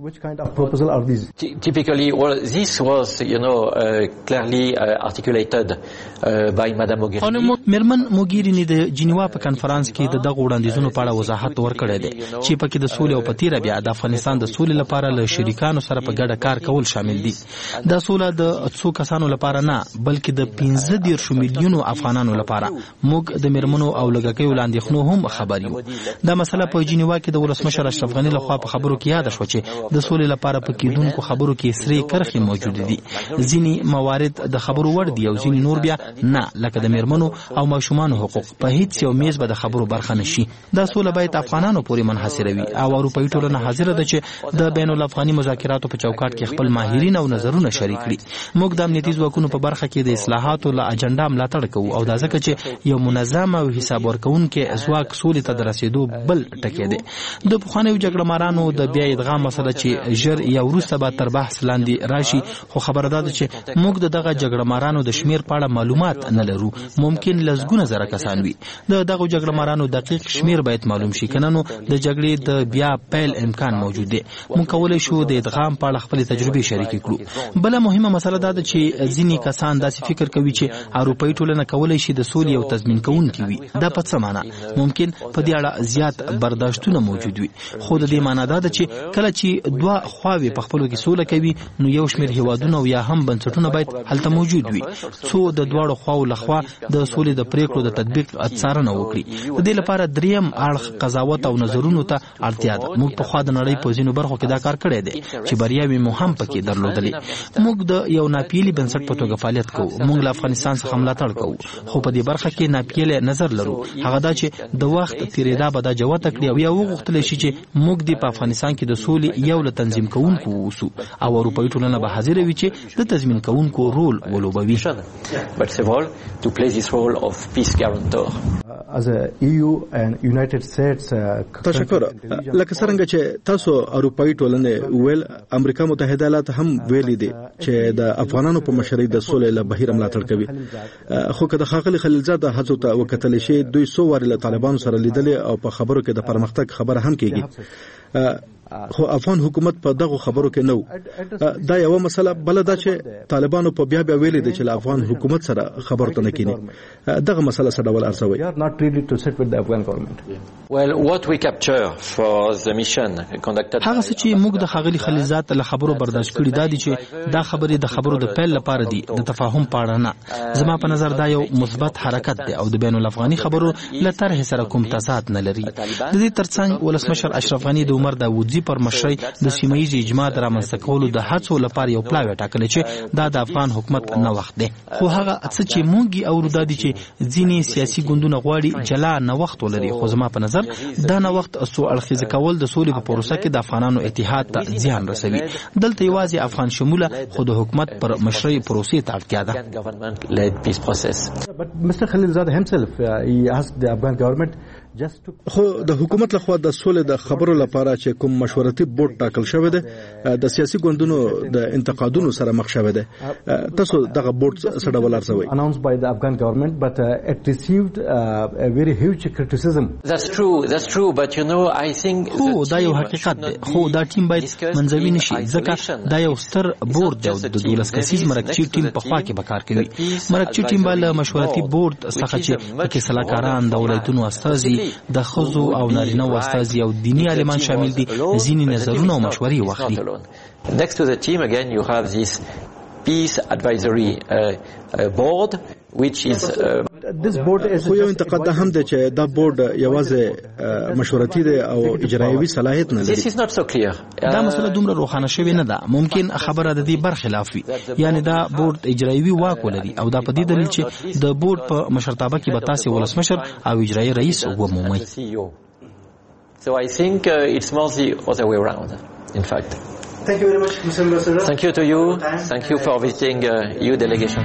Typically, well, this was, you know, uh, clearly uh, articulated uh, by Madame Mogherini. مرمن موګیرینی د جنیوا په کانفرنس کې د دغه وړاندیزونو په اړه وضاحت ورکړی دی چې پکې د سولې او پتیره بیا د افغانستان د سولې لپاره له شریکانو سره په ګډه کار کول شامل دي. دا سوله د څو کسانو لپاره نه بلکې د پنځه دیرشو میلیونو افغانانو لپاره. موږ د مرمنو او لګکیو لاندېښنو هم خبر یو. دا مسله په جنیوا کې د ولسمشر اشرف غني لخوا په خبرو کې یاد شو چې د سولې لپاره په کېدونکو خبرو کې سرې کرښې موجود دي. ځینې موارد د خبرو وړ دي او ځینې نور بیا نه، لکه د مرمنو او ماشومان حقوق په هیڅ یو میز به د خبرو برخه نشي. دا سوله باید افغانانو پورې منحصره وي او اروپایي ټولنه حاضر ده چې د بین الافغاني مذاکراتو په چوکاټ کې خپل ماهرین او نظرونه شریک کړي. موږ د امنیتي ځواکونو په برخه کې د اصلاحاتو له اجنډا ملاتړ کوو او دا ځکه چې یو منظم او حساب ورکوونکی ځواک سولې ته د رسیدو بل ټکی دی. د پخوانیو جګړه مارانو د بیا ادغام مسله چې ژر یا وروسته به تر بحث لاندې راشي، خو خبره ده چې موږ د دغه جګړه مارانو د شمیر په اړه معلومات نه لرو. ممکن لسګونه زره کسان وي. د دغه جګړه مارانو دقیق شمیر باید معلوم شي، کنه نو د جګړې د بیا پیل امکان موجود دی. موږ کولای شو د ادغام په اړه خپل تجربې شریک کړو. بل مهمه مسله ده چې ځینې کسان داسې فکر کوي چې اروپایي ټولنه کولای شي د سولې او تضمین کوونکی وي. دا په څه معنی؟ ممکن په دې اړه زیات برداشتونه موجود وي، خو د دې معنی دا ده چې کله چې دوه خواوې په خپلو کې سوله کوي نو یو شمېر هیوادونه او یا هم بنسټونه باید هلته موجود وي څو د دواړو خواو لخوا د سولې د پریکړو د تطبیق څارنه وکړي. د دې لپاره دریم اړخ قضاوت او نظرونو ته اړتیا ده. موږ په خوا د نړۍ په ځینو برخو کې دا کار کړی دی چې بریاوې مو هم پکې درلودلې. موږ د یو ناپیلي بنسټ په توګه فعالیت کوو. موږ له افغانستان څخه ملاتړ کوو، خو په دې برخه کې ناپیلي نظر لرو. هغه دا چې د وخت تیریدا به دا جوته کړي او یا وغوښتل شي چې موږ د افغانستان کې د سولې یو له تنظیم کوونکو اوسو او اروپایي ټولنه به حاضر وي چې د تضمین کوونکو رول ولوبوي. But several to play this role of peace guarantor. As a E U and United States تشکر. لکه څنګه چې تاسو اروپایي ټولنه ویل، امریکا متحده ایالات هم ویلي دي چې د افغانانو په مشرۍ د سولې له بهیر ملاتړ کوي. خو که د ښاغلي خلیلزاد هڅو ته وکتل شي، دوی څو وارې له طالبانو سره لیدلې او په خبرو کې د پرمختګ خبره هم کیږي. خو افغان حکومت په دغه خبرو کې نو. دا یو مسله بل دا چې طالبانو په بیا بیا ویلي دي چې له افغان حکومت سره خبرو ته نه کینی. دغه مسله څه ډول ارزوي؟ Well, what we capture for the mission conducted هغه څه چې موږ د خاغلی خلیلزاد له خبرو برداشت کړی دا دي چې دا خبرې د خبرو د پیل لپاره دي، د تفاهم په اړه نه. زما په نظر دا یو مثبت حرکت دی او د بین الافغاني خبرو له طرح سره کوم تضاد نه لري. د دې ترڅنګ ولسمشر اشرف غني د عمر داوودزي پر مشرۍ د سیمایي اجماع د رامنځته کولو د هڅو لپاره یو پلاوی ټاکلی چې دا د افغان حکومت نه وخت دی. خو هغه څه چې موږ اورو دا دي چې ځینې سیاسي ګوندونه غواړي جلا نه وخت ولري، خو زما په نظر دا نه وخت سو اړخیز کول د سولې په پروسه کې د افغانانو اتحاد ته زیان رسوي. دلته یوازې افغان شموله خو د حکومت پر مشرۍ پروسې ته اړتیا ده. But Mister Khalilzad himself, uh, he asked the Afghan government خو د حکومت لخوا د سولې د خبرو لپاره چې کوم مشورتي بورډ ټاکل شوی دی د سیاسي ګوندونو د انتقادونو سره مخ شوی دی تاسو دغه بورډ څه ډول ارزوي announced by the Afghan government but uh, it received uh, a very huge criticism. That's true that's true but you know I think خو دا یو حقیقت دی خو دا ټیم باید منځوي نشي ځکه دا یو ستر بورډ دی د دولس کسیز مرکزي ټیم په خوا کې به کار کوي مرکزي ټیم به مشورتي بورډ څخه چې پکې سلاکاران د ولایتونو استازي د خزو او نارینه او استازي او دینی عالمان شامل دي ځینې نظرونه او مشورې واخلي. Next to the team again you have this peace advisory uh, uh, board which is uh, this board is خو یو انتقاد ده هم ده چې دا بورډ یوازې مشورتي دی او اجرایوي صلاحیت نه لري. This is not so clear. دا مسله دومره روښانه شوې نه ده ممکن خبره د دې برخلاف وي یعنی دا بورډ اجرایوي واک ولري او دا په دې دلیل چې د بورډ په مشرتابه کې به تاسو ولسمشر او اجرایي رئیس ومومئ. So I think uh, it's more the other way around in fact. Thank you very much, Mister Ambassador. Thank you to you. Thank you for visiting uh, your delegation.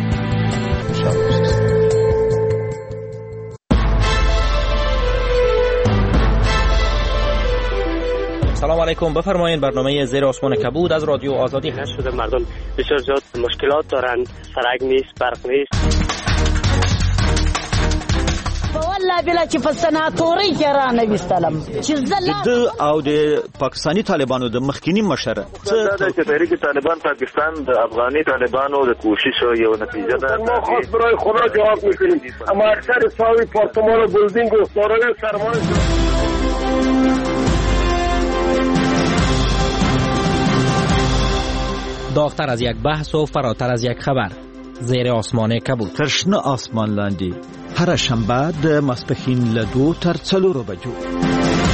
سلام علیکم بفرمایید برنامه زیر آسمان کبود از رادیو آزادی هست. شده مردم بسیار زیاد مشکلات دارن سرک نیست برق نیست والله بلا چې په سناتوري کې را نه وستلم چې زله د او د پاکستانی طالبانو د مخکینی مشر څه د تحریک طالبان پاکستان د افغاني طالبانو د کوشش یو نتیجه ده ما خاص برای خدا جواب میکنیم اما اکثر ساوی پارتمان و بلدینگ و دارای سرمایه داغتر از یک بحث و فراتر از یک خبر زیر آسمان کبود ترشنه آسمان لاندی هر شنبه د ماسپښین له دوه تر څلورو بجو